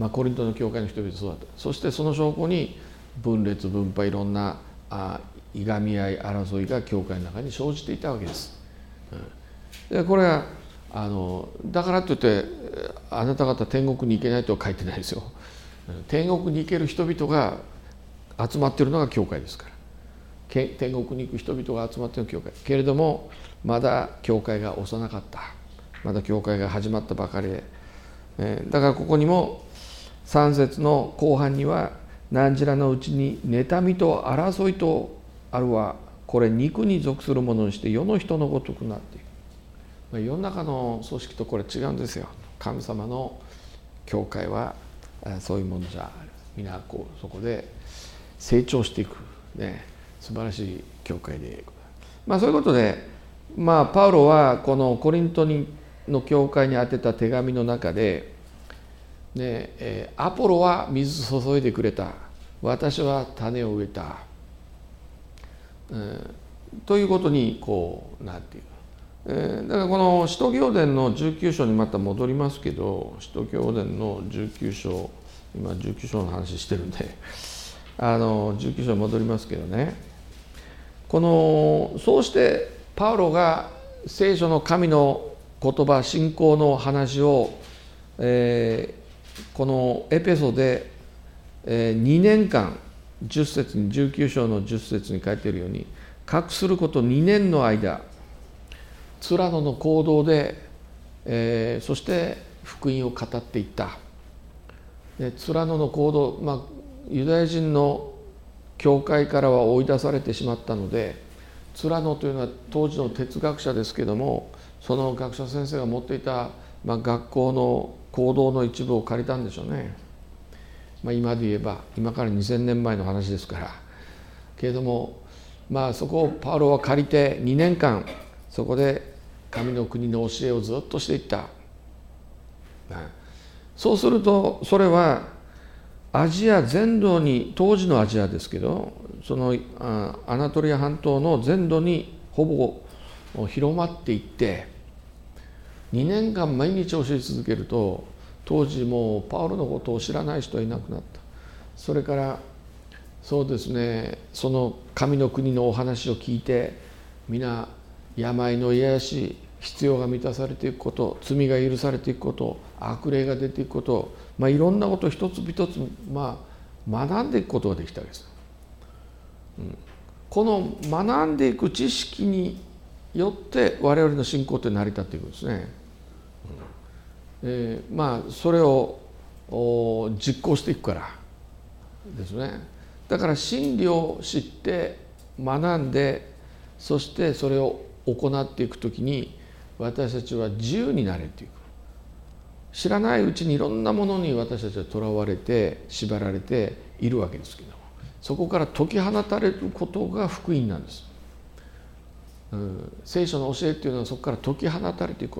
コリントの教会の人々そうだった。そしてその証拠に分裂分派、いろんないがみ合い争いが教会の中に生じていたわけです。でこれはだからといってあなた方天国に行けないとは書いてないですよ。天国に行ける人々が集まっているのが教会ですから。天国に行く人々が集まっている教会けれども、まだ教会が幼かった、まだ教会が始まったばかりで、だからここにも3節の後半には、汝らのうちに妬みと争いとあるは、これ肉に属するものにして世の人のごとくなっている。世の中の組織とこれ違うんですよ。神様の教会はそういうものじゃ皆そこで成長していく、ね、素晴らしい教会で、そういうことで、パウロはこのコリントの教会に宛てた手紙の中で、アポロは水注いでくれた、私は種を植えた、ということになっている。だからこの使徒行伝の19章にまた戻りますけど、使徒行伝の19章、今19章の話してるんで19章に戻りますけどね、そうしてパウロが聖書の神の言葉、信仰の話を、このエペソで、2年間10節に19章の10節に書いているように、隠すること2年の間ツラノの行動で、そして福音を語っていった。ツラノの行動、ユダヤ人の教会からは追い出されてしまったので、ツラノというのは当時の哲学者ですけども、その学者先生が持っていた、学校の行動の一部を借りたんでしょうね。今で言えば今から2000年前の話ですから。けれどもそこをパウロは借りて2年間そこで神の国の教えをずっとしていった。そうするとそれはアジア全土に、当時のアジアですけど、そのアナトリア半島の全土にほぼ広まっていって、2年間毎日教え続けると、当時もうパウロのことを知らない人はいなくなった。それからそうですね、その神の国のお話を聞いて、皆病の癒やし、必要が満たされていくこと、罪が許されていくこと、悪霊が出ていくこと、いろんなことを一つ一つ学んでいくことができたわけです。この学んでいく知識によって我々の信仰って成り立っていくんですね。それを実行していくからですね。だから真理を知って学んで、そしてそれを行っていくときに私たちは自由になれていく。知らないうちにいろんなものに私たちはとらわれて縛られているわけですけども、そこから解き放たれることが福音なんです。聖書の教えっていうのはそこから解き放たれていくこと。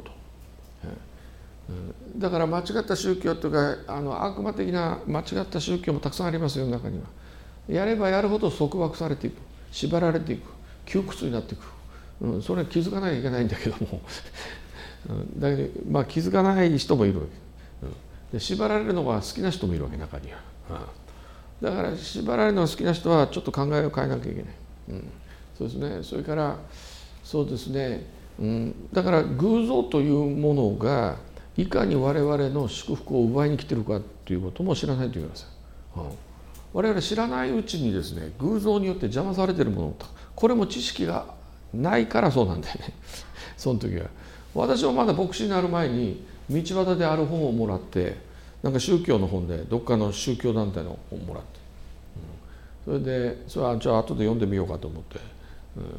だから間違った宗教というか悪魔的な間違った宗教もたくさんありますよ、中には。やればやるほど束縛されていく、縛られていく、窮屈になっていく、それは気づかなきゃいけないんだけどもだけど気づかない人もいるわけ、で縛られるのが好きな人もいるわけ、中には。だから縛られるのが好きな人はちょっと考えを変えなきゃいけない。そうですね。それからそうですね、だから偶像というものがいかに我々の祝福を奪いに来ているかということも知らないといけません。我々知らないうちにですね、偶像によって邪魔されているものと、これも知識がないからそうなんだよねその時は。私はまだ牧師になる前に道端である本をもらって、なんか宗教の本でどっかの宗教団体の本をもらって、それでそれはじゃあ後で読んでみようかと思って、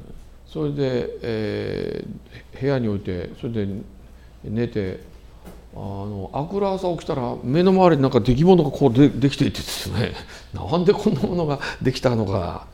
それで、部屋に置いて、それで寝て明朝起きたら目の周りになんか出来物がこうできていてですねなんでこんなものができたのか、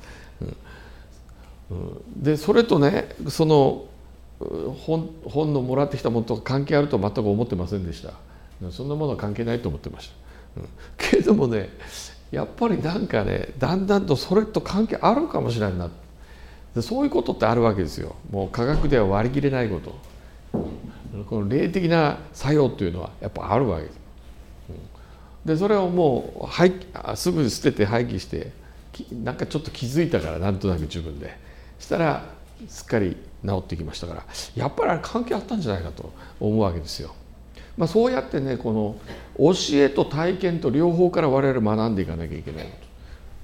でそれとねその本のもらってきたものと関係あると全く思ってませんでした。そんなものは関係ないと思ってました、けれどもねやっぱりなんかねだんだんとそれと関係あるかもしれないな、でそういうことってあるわけですよ。もう科学では割り切れないこと、この霊的な作用というのはやっぱあるわけです。でそれをもうすぐ捨てて廃棄してなんかちょっと気づいたからなんとなく自分でしたらすっかり治ってきましたから、やっぱりあれ関係あったんじゃないかと思うわけですよ。そうやってねこの教えと体験と両方から我々学んでいかなきゃいけないこと、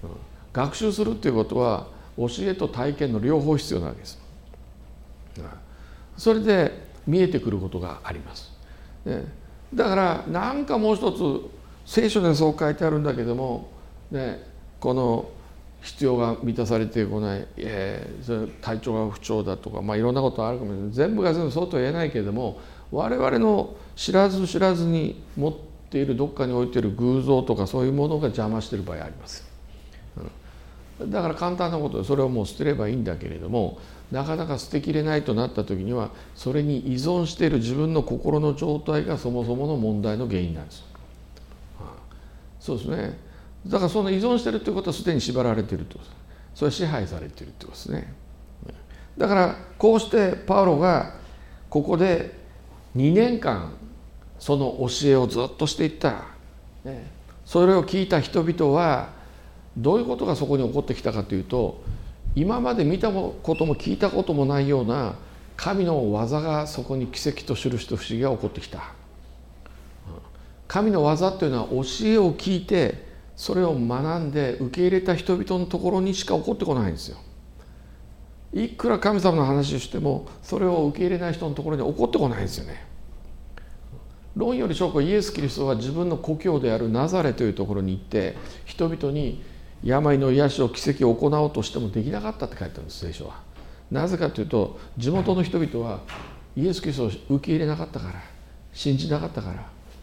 学習するっていうことは教えと体験の両方必要なわけです。それで見えてくることがあります。だからなんかもう一つ聖書でそう書いてあるんだけども、この必要が満たされてこない、体調が不調だとか、いろんなことあるかもしれない。全部が全部そうとは言えないけれども、我々の知らず知らずに持っているどっかに置いている偶像とかそういうものが邪魔している場合あります。だから簡単なことでそれをもう捨てればいいんだけれども、なかなか捨てきれないとなった時にはそれに依存している自分の心の状態がそもそもの問題の原因なんです。そうですね。だからその依存しているということはすでに縛られているということです。それは支配されているということですね。だからこうしてパウロがここで2年間その教えをずっとしていった、それを聞いた人々はどういうことがそこに起こってきたかというと、今まで見たことも聞いたこともないような神の技がそこに奇跡と印と不思議が起こってきた。神の技というのは教えを聞いてそれを学んで受け入れた人々のところにしか起こってこないんですよ。いくら神様の話をしてもそれを受け入れない人のところに起こってこないんですよね。論より証拠、イエス・キリストは自分の故郷であるナザレというところに行って人々に病の癒しを奇跡を行おうとしてもできなかったって書いてあるんです、聖書は。なぜかというと地元の人々はイエス・キリストを受け入れなかったから、信じなかったから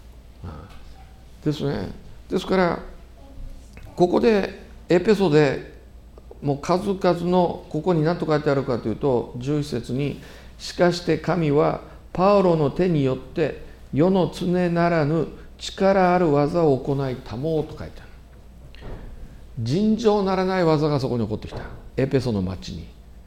ですね。ですからここでエペソでもう数々の、ここに何と書いてあるかというと11節に「しかして神はパウロの手によって世の常ならぬ力ある技を行いたもう」と書いてある。尋常ならない技がそこに起こってきた、エペソの町に。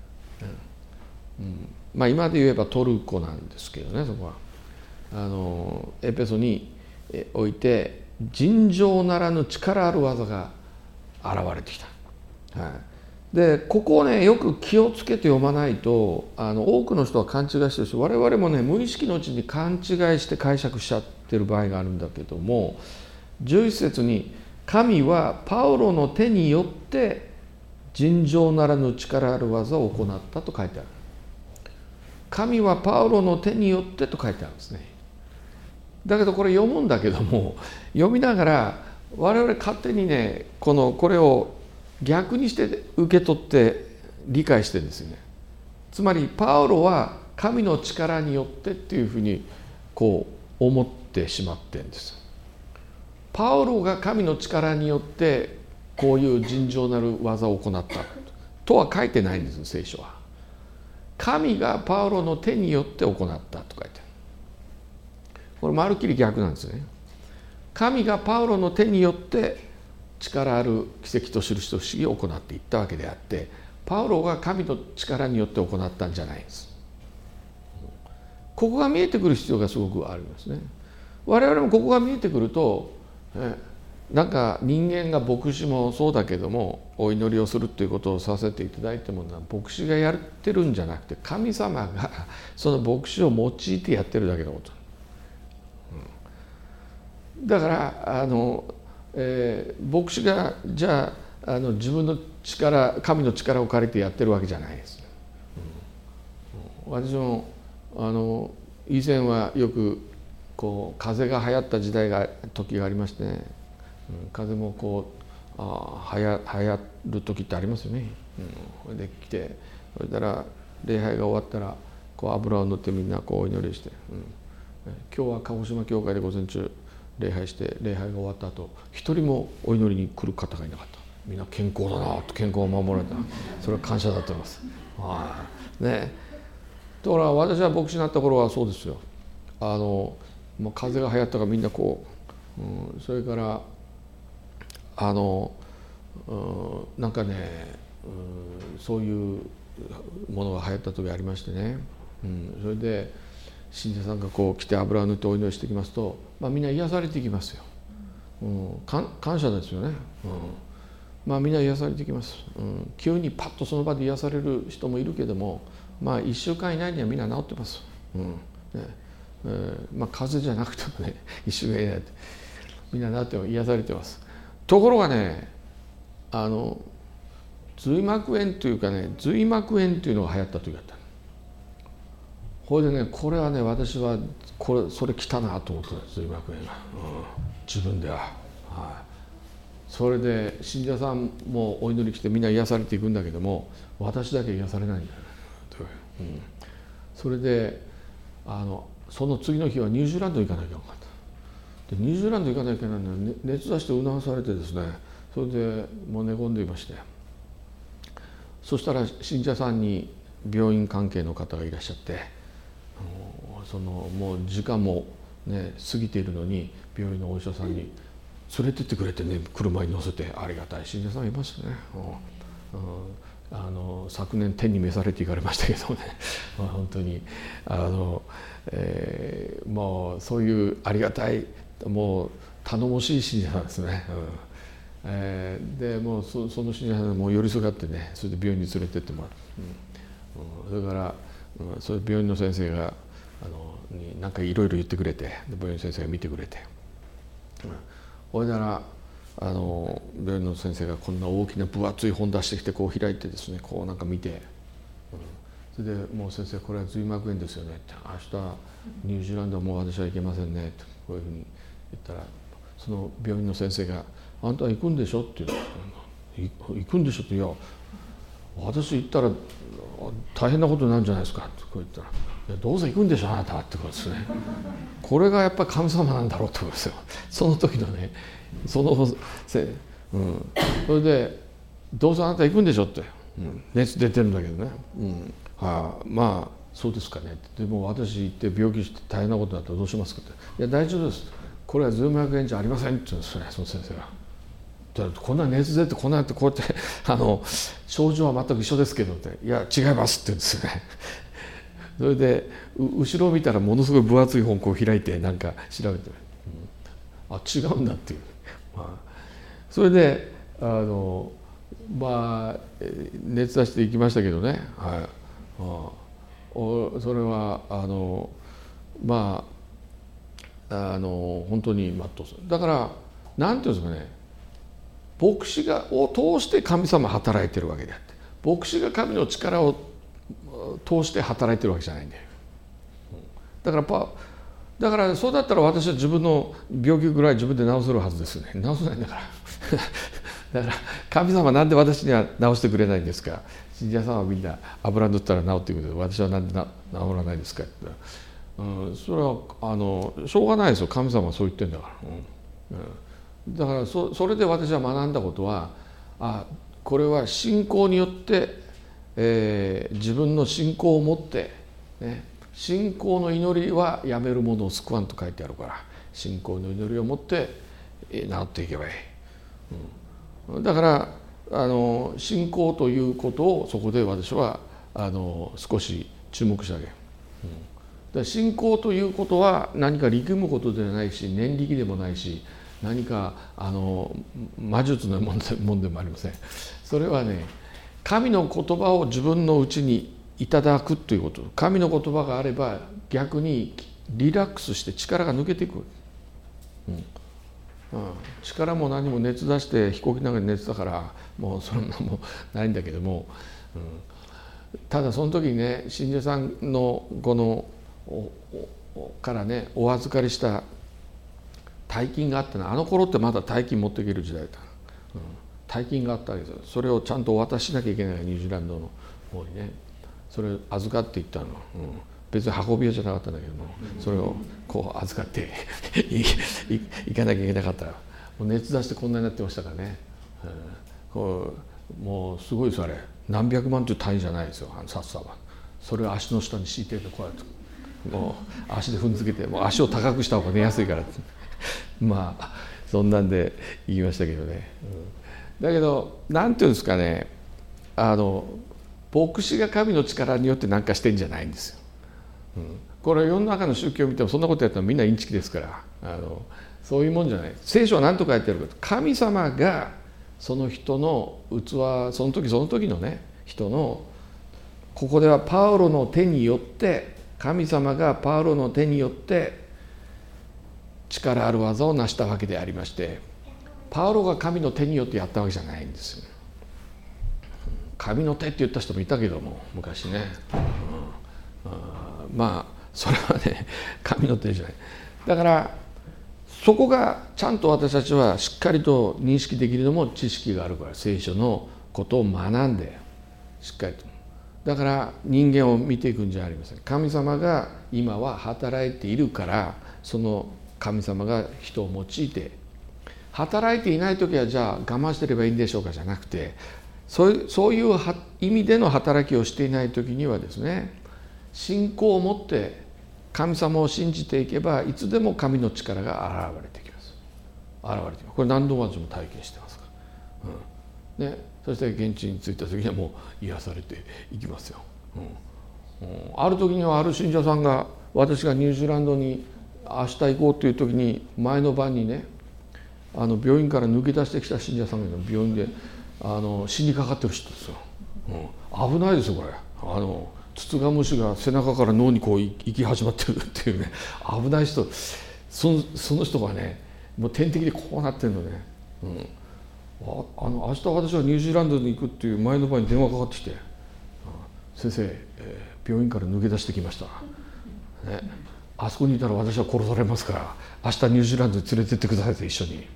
今で言えばトルコなんですけどね、そこはエペソにおいて尋常ならぬ力ある技が現れてきた。でここをねよく気をつけて読まないと多くの人は勘違いしてるし、我々もね無意識のうちに勘違いして解釈しちゃってる場合があるんだけども、11節に神はパウロの手によって尋常ならぬ力ある技を行ったと書いてある。神はパウロの手によってと書いてあるんですね。だけどこれ読むんだけども、読みながら我々勝手にねこれを逆にして受け取って理解してるんですよね。つまりパウロは神の力によってっていうふうにこう思ってしまってるんです。パウロが神の力によってこういう尋常なる技を行ったとは書いてないんです、聖書は。神がパウロの手によって行ったと書いてある。これまるっきり逆なんですね。神がパウロの手によって力ある奇跡と印と不思議を行っていったわけであって、パウロが神の力によって行ったんじゃないんです。ここが見えてくる必要がすごくあるんですね。我々もここが見えてくると、なんか人間が牧師もそうだけどもお祈りをするということをさせていただいても牧師がやってるんじゃなくて神様がその牧師を用いてやってるだけのこと、だから牧師がじゃあ自分の力、神の力を借りてやってるわけじゃないです。私も以前はよくこう風邪が流行った時がありましてね、風邪もこう流行る時ってありますよね。それで来て、それから礼拝が終わったらこう油を塗ってみんなこうお祈りして、 今日は鹿児島教会で午前中礼拝して礼拝が終わった後一人もお祈りに来る方がいなかった。みんな健康だなと、健康を守られた。それは感謝だと思います。ね、だから私は牧師になった頃はそうですよ。もう風邪が流行ったからみんなこう、それからなんかね、そういうものが流行った時ありましてね、それで信者さんがこう来て油を塗ってお祈りしてきますと、みんな癒されていきますよ。感謝ですよね。みんな癒されていきます。急にパッとその場で癒される人もいるけども、1週間以内にはみんな治ってます。風邪じゃなくてもね、1週間以内でみんな治っても癒されてます。ところがね、髄膜炎というかね、髄膜炎というのが流行った時があった。これでね、これはね、私はそれ来たなと思ったんです、髄膜炎が、自分では。それで信者さんもお祈り来てみんな癒されていくんだけども、私だけ癒されないんだよね。それでその次の日はニュージーランド行かなきゃいけなかった。でニュージーランド行かなきゃいけないのに熱出して促されてですね、それでもう寝込んでいまして、そしたら信者さんに病院関係の方がいらっしゃって、もう時間もね過ぎているのに病院のお医者さんに連れてってくれてね、車に乗せて、ありがたい信者さんいますね。昨年天に召されていかれましたけどね本当にもうそういうありがたい、もう頼もしい信者さんですね。でもうその信者さんも寄り添ってね、それで病院に連れてってもらう。それから、それ病院の先生がになんかいろいろ言ってくれて、病院の先生が見てくれて、ほいなら病院の先生がこんな大きな分厚い本出してきてこう開いてですね、こうなんか見て、それでもう先生これは髄膜炎ですよねって、明日ニュージーランドはもう私は行けませんねってこういうふうに言ったら、その病院の先生が「あんたは行くんでしょ?」って言うんです。行くんでしょって、いや私行ったら大変なことになるんじゃないですかってこう言ったら、いやどうせ行くんでしょあなたってことですね。これがやっぱり神様なんだろうと思いますよ。その時のね、それでどうせあなた行くんでしょって、熱出てるんだけどね、まあそうですかねって、でも私行って病気して大変なことになったらどうしますかって、いや大丈夫です、これは髄膜炎じゃありませんって言うんですよね、その先生が。こんな熱出てこんなってこうやって症状は全く一緒ですけどって、いや違いますって言うんですよね。それで後ろを見たらものすごい分厚い本こう開いてなんか調べて、違うんだっていう、それで熱出していきましたけどね、それは本当に全うする。だからなんていうんですかね、牧師を通して神様働いてるわけであって、牧師が神の力を通して働いてるわけじゃないんだよ。だからそうだったら私は自分の病気ぐらい自分で治せるはずですね。治せないんだからだから神様なんで私には治してくれないんですか、信者さんはみんな油塗ったら治ってくるけど私はなんで治らないですかって、それはしょうがないですよ、神様はそう言ってんだから、だからそれで私は学んだことは、これは信仰によって、自分の信仰を持って、信仰の祈りはやめるものを救わんと書いてあるから、信仰の祈りを持って治っていけばいい。だから信仰ということをそこで私は少し注目してあげる。だから信仰ということは何か力むことではないし、念力でもないし、何か魔術のもんでもありません。それはね、神の言葉を自分のうちにいただくということ。神の言葉があれば逆にリラックスして力が抜けていく、力も何も熱出して飛行機の中に熱だからもうそんなもないんだけども、ただその時にね、信者さんのこのからねお預かりした大金があったの。あの頃ってまだ大金持っていける時代だった、大金があったわけですよ。それをちゃんとお渡ししなきゃいけないニュージーランドの方にね、それを預かっていったの、 別に運び屋じゃなかったんだけども、それをこう預かって行かなきゃいけなかったら、もう熱出してこんなになってましたからね、こうもうすごいです。あれ何百万という単位じゃないですよ、札束。それを足の下に敷いてこうやってもう足で踏んづけて、もう足を高くした方が寝やすいからまあそんなんで言いましたけどね、だけどなんていうんですかね、牧師が神の力によって何かしてんじゃないんですよ。これは世の中の宗教を見てもそんなことやったらみんなインチキですから、そういうもんじゃない。聖書は何と書いてあるかと、神様がその人の器、その時その時のね人の、ここではパウロの手によって、神様がパウロの手によって力ある技を成したわけでありまして、パウロが神の手によってやったわけじゃないんですよ。神の手って言った人もいたけども昔ね、まあそれはね神の手じゃない。だからそこがちゃんと私たちはしっかりと認識できるのも知識があるから、聖書のことを学んでしっかりと。だから人間を見ていくんじゃありません。神様が今は働いているから、その神様が人を用いて、働いていない時はじゃあ我慢してればいいんでしょうかじゃなくて、そういう意味での働きをしていない時にはですね、信仰を持って神様を信じていけば、いつでも神の力が現れてきます。これ何度も私も体験してますから、ね、そして現地に着いた時にはもう癒されていきますよ。ある時にはある信者さんが、私がニュージーランドに明日行こうという時に前の晩にね、病院から抜け出してきた信者さんが病院で死にかかってる人ですよ。危ないですよこれ。ツツガムシが背中から脳にこう行き始まってるっていうね、危ない人。その人がね、もう点滴でこうなってるのね、明日私はニュージーランドに行くっていう前の晩に電話かかってきて、先生、病院から抜け出してきました、ね、あそこにいたら私は殺されますから明日ニュージーランドに連れてってくださいと一緒に。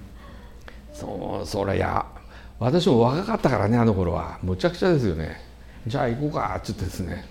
それ私も若かったからね、あの頃はむちゃくちゃですよね。じゃあ行こうかって言ってですね、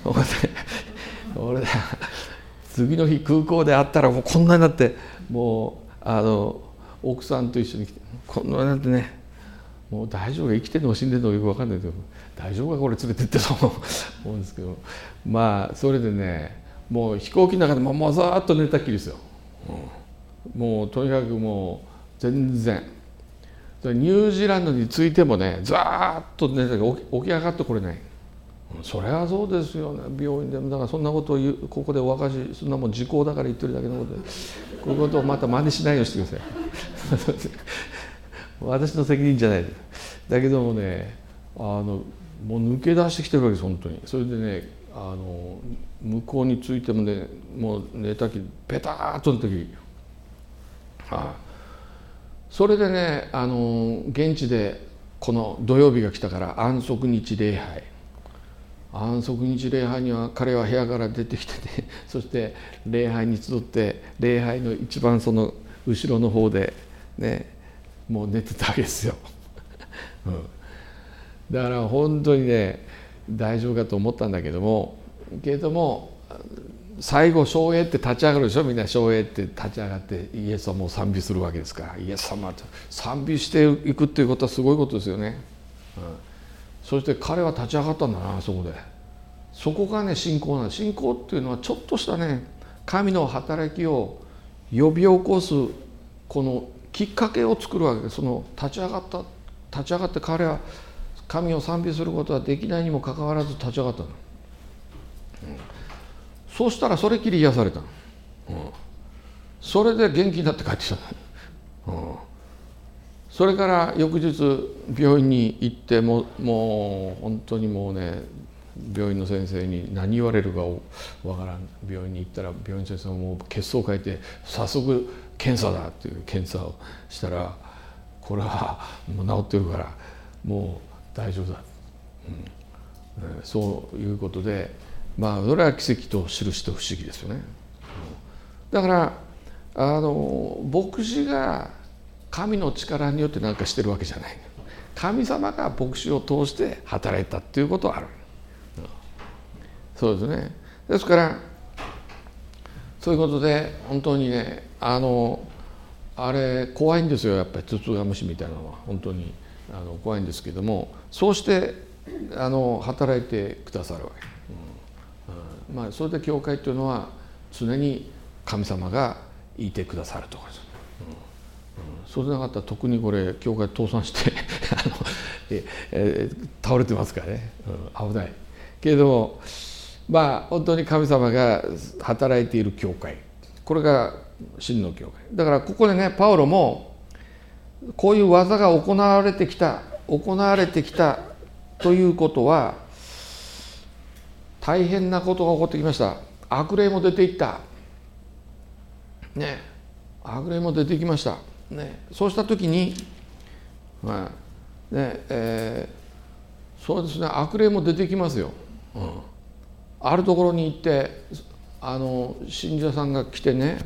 俺次の日空港で会ったらもうこんなになって、もう奥さんと一緒に来て、こんなになってね、もう大丈夫か、生きてるのか死んでるのかよく分かんないけど、大丈夫かこれ連れてってと思うんですけど、まあそれでね、もう飛行機の中でもうざーっと寝たっきりですよ、もうとにかくもう全然。ニュージーランドに着いてもね、ざーっと寝たけど起き上がってこれない。それはそうですよね、病院でも。だからそんなことを言う、ここでお明かし、そんなもん時効だから言ってるだけのことで、こういうことをまた真似しないようにしてください私の責任じゃないです。だけどもね、もう抜け出してきてるわけです本当に。それでね、向こうに着いてもね、もう寝たきりペターッとの時、それでね、現地でこの土曜日が来たから安息日礼拝、安息日礼拝には彼は部屋から出てきてね、そして礼拝に集って、礼拝の一番その後ろの方でね、もう寝てたわけですよ、だから本当にね大丈夫かと思ったんだけども、最後唱詠って立ち上がるでしょ。みんな唱詠って立ち上がってイエス様を賛美するわけですから、イエス様と賛美していくっていうことはすごいことですよね、そして彼は立ち上がったんだな、そこで。そこがね信仰なんです。信仰っていうのはちょっとしたね、神の働きを呼び起こすこのきっかけを作るわけです。その立ち上がって彼は神を賛美することはできないにもかかわらず立ち上がったの、そうしたらそれきり癒されたの、それで元気になって帰ってきたの、それから翌日病院に行って、もう本当にもうね、病院の先生に何言われるかわからん。病院に行ったら病院の先生も血相を書いて、早速検査だっていう検査をしたら、これはもう治ってるからもう大丈夫だ、そういうことで、まあそれは奇跡と印と不思議ですよね。だから牧師が神の力によって何かしてるわけじゃない。神様が牧師を通して働いたっていうことはある。そうですね。 ですからそういうことで本当にねあれ怖いんですよ、やっぱりつつが虫みたいなのは本当に怖いんですけども、そうして働いてくださるわけ、それで教会っていうのは常に神様がいてくださるところです。そうでなかったら特にこれ教会倒産して倒れてますからね、危ないけれども、本当に神様が働いている教会、これが真の教会だから、ここでねパウロもこういう技が行われてきたということは大変なことが起こってきました。悪霊も出ていったね、悪霊も出てきましたね。そうした時にそうですね、悪霊も出てきますよ、あるところに行って信者さんが来てね、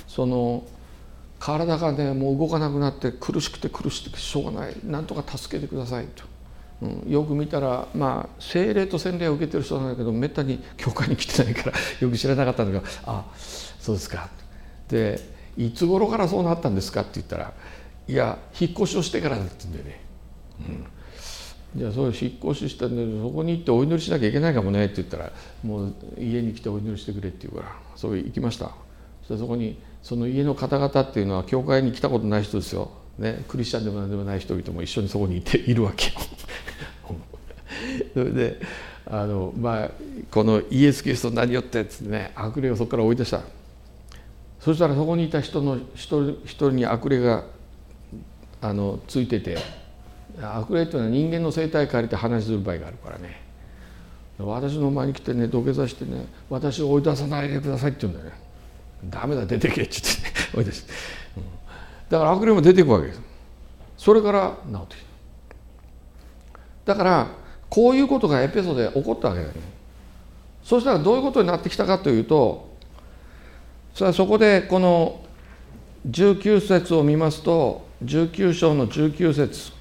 体がねもう動かなくなって苦しくてしょうがない、なんとか助けてくださいと、よく見たら聖霊と洗礼を受けてる人なんだけどめったに教会に来てないからよく知らなかったんだけど、そうですかで、いつ頃からそうなったんですかって言ったら、いや引っ越しをしてからだって言うんだよね、じゃあそういう引っ越ししたんでそこに行ってお祈りしなきゃいけないかもねって言ったら、もう家に来てお祈りしてくれって言うから、そう行きました。そしたらそこにその家の方々っていうのは教会に来たことない人ですよ、ね、クリスチャンでも何でもない人々も一緒にそこにいるわけよそれでこのイエス・キリストの名によってつってね、悪霊をそこから追い出した。そしたらそこにいた人の一人に悪霊がついてて、悪霊っていうのは人間の生態借りて話する場合があるからね、私の前に来てね土下座してね、私を追い出さないでくださいって言うんだよね。ダメだ出てけって言って、ね、追い出して、だから悪霊も出ていくわけです。それから治ってきた。だからこういうことがエペソで起こったわけだよね。そしたらどういうことになってきたかというと、そこでこの19節を見ますと、19章の19節、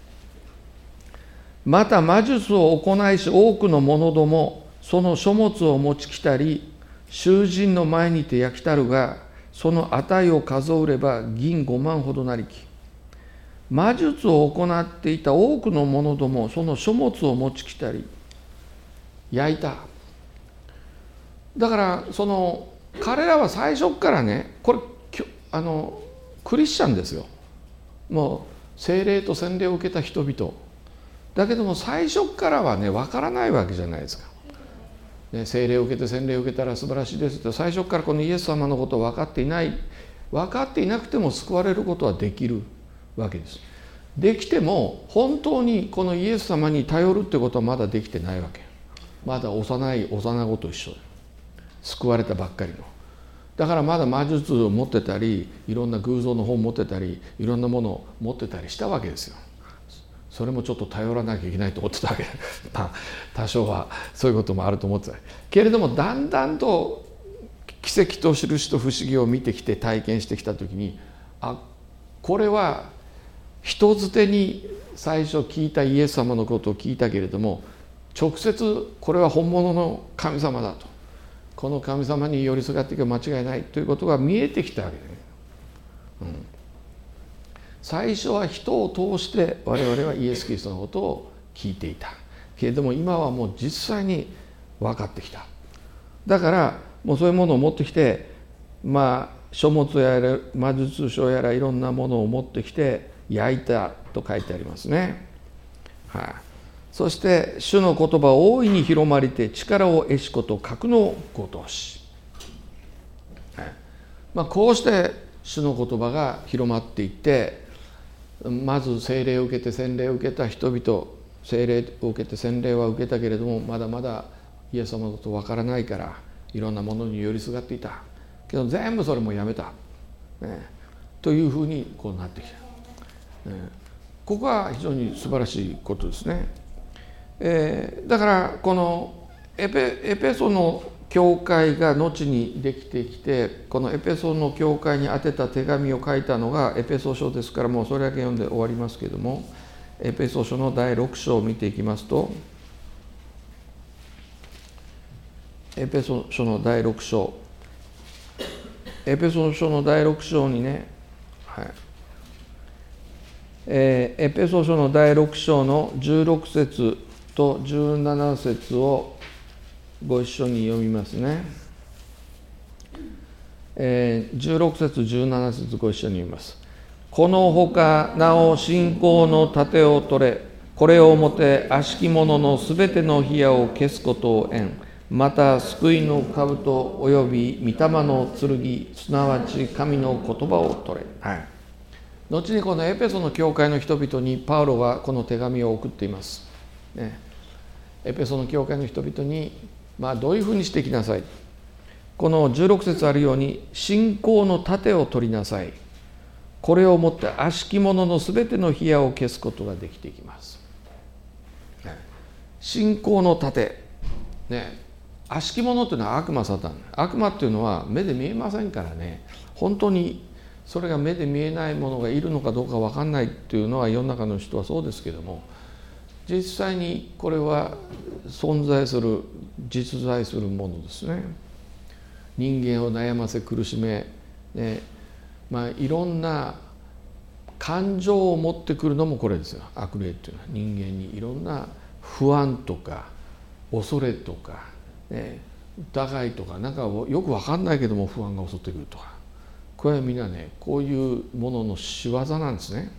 また魔術を行いし多くの者どもその書物を持ち来たり囚人の前にて焼きたるが、その値を数えれば銀5万ほどなりき。魔術を行っていた多くの者どもその書物を持ち来たり焼いた。だから彼らは最初からね、これクリスチャンですよ。もう聖霊と洗礼を受けた人々だけども、最初からはね分からないわけじゃないですか。聖霊を受けて洗礼を受けたら素晴らしいですって、最初からこのイエス様のことを分かっていなくても救われることはできるわけです。できても本当にこのイエス様に頼るってことはまだできてないわけ。まだ幼子と一緒で救われたばっかりの。だからまだ魔術を持ってたり、いろんな偶像の本を持ってたり、いろんなものを持ってたりしたわけですよ。それもちょっと頼らなきゃいけないと思ってたわけ多少はそういうこともあると思ってたけれども、だんだんと奇跡と印と不思議を見てきて体験してきた時に、これは人づてに最初聞いたイエス様のことを聞いたけれども、直接これは本物の神様だと、この神様に寄りすがっていけば間違いないということが見えてきたわけだね、最初は人を通して我々はイエス・キリストのことを聞いていたけれども、今はもう実際に分かってきた。だからもうそういうものを持ってきて、書物やら魔術書やらいろんなものを持ってきて焼いたと書いてありますね。そして主の言葉を大いに広まりて力を得しこと格のごとし、こうして主の言葉が広まっていって、まず聖霊を受けて洗礼を受けた人々、聖霊を受けて洗礼は受けたけれどもまだまだイエス様のことわからないからいろんなものに寄りすがっていたけど、全部それもやめた、というふうにこうなってきた、ここは非常に素晴らしいことですね。だからこのエペソの教会が後にできてきて、このエペソの教会に宛てた手紙を書いたのがエペソ書ですから、もうそれだけ読んで終わりますけれども、エペソ書の第6章を見ていきますと、 エペソ書の第6章、エペソ書の第6章にね、エペソ書の第6章の16節と17節をご一緒に読みますね。16節17節ご一緒に読みます。このほかなお信仰の盾を取れ、これをもて悪しき者のすべての火矢を消すことを縁、また救いの兜および御霊の剣、すなわち神の言葉を取れ。後にこのエペソの教会の人々にパウロがこの手紙を送っています、エペソの教会の人々に、どういうふうにしていきなさい。この16節あるように、信仰の盾を取りなさい。これをもって悪しき者のすべての火矢を消すことができていきます。信仰の盾、悪しき者というのは悪魔サタン。悪魔というのは目で見えませんからね、本当にそれが目で見えないものがいるのかどうか分かんないっていうのは世の中の人はそうですけども、実際にこれは存在する、実在するものですね。人間を悩ませ苦しめ、いろんな感情を持ってくるのもこれですよ。悪霊っていうのは人間にいろんな不安とか恐れとか、疑いとか、なんかよく分かんないけども不安が襲ってくるとか、これはみんなね、こういうものの仕業なんですね。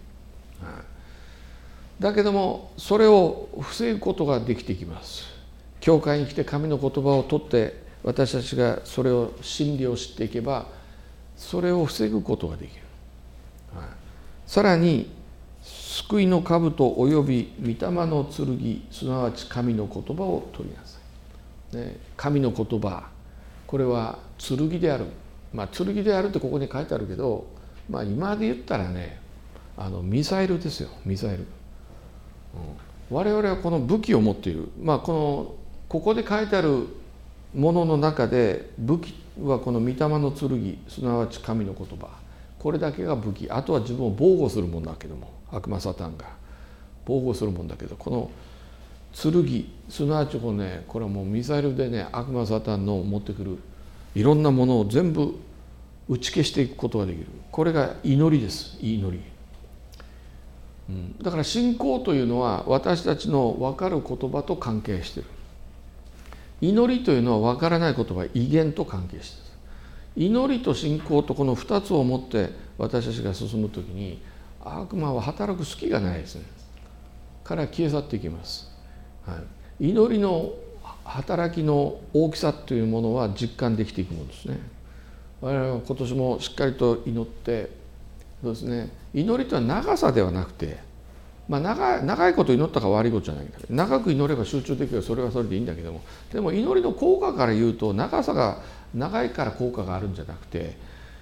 だけどもそれを防ぐことができてきます。教会に来て神の言葉を取って、私たちがそれを真理を知っていけばそれを防ぐことができる。さらに救いの兜および御霊の剣、すなわち神の言葉を取りなさい。神の言葉、これは剣である。剣であるってここに書いてあるけど、今で言ったらね、ミサイルですよ、ミサイル。我々はこの武器を持っている。ここで書いてあるものの中で武器はこの御霊の剣、すなわち神の言葉、これだけが武器。あとは自分を防護するもんだけども、悪魔サタンが防護するもんだけど、この剣、すなわちこれはもうミサイルでね、悪魔サタンの持ってくるいろんなものを全部打ち消していくことができる。これが祈りです。祈り。だから信仰というのは私たちの分かる言葉と関係している。祈りというのは分からない言葉、異言と関係している。祈りと信仰とこの2つを持って私たちが進むときに、悪魔は働く隙がないですね。から消え去っていきます。祈りの働きの大きさというものは実感できていくものですね。我々は今年もしっかりと祈って、そうですね、祈りとは長さではなくて、長いこと祈ったから悪いことじゃないんだけど、長く祈れば集中できればそれはそれでいいんだけども、でも祈りの効果から言うと、長さが長いから効果があるんじゃなくて、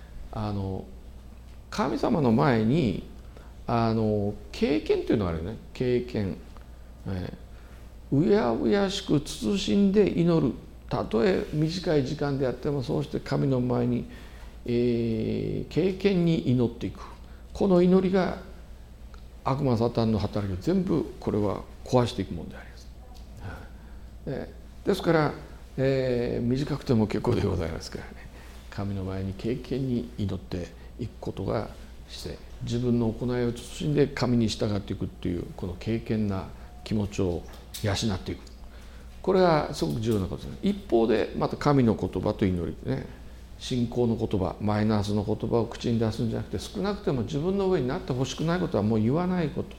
神様の前に経験というのがあるよね。経験、うやうやしく慎んで祈る。たとえ短い時間であっても、そうして神の前に、経験に祈っていく。この祈りが悪魔サタンの働きを全部これは壊していくものであります。ですから、短くても結構でございますからね、神の前に経験に祈っていくことがして、自分の行いを慎んで神に従っていくっていう、この敬虔な気持ちを養っていく。これはすごく重要なことですね。一方でまた神の言葉と祈りでね、信仰の言葉、マイナスの言葉を口に出すんじゃなくて、少なくても自分の上になってほしくないことはもう言わないこと、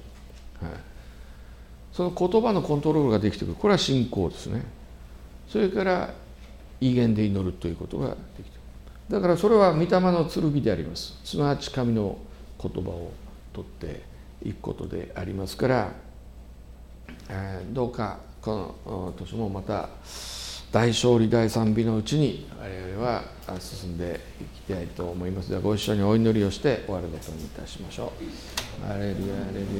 その言葉のコントロールができてくる。これは信仰ですね。それから異言で祈るということができてくる。だからそれは御霊の剣であります。すなわち神の言葉を取っていくことでありますから、どうかこの年もまた大勝利第賛美のうちに我々は進んでいきたいと思います。ではご一緒にお祈りをして終わることにいたしましょう。ハレルヤハレルヤ。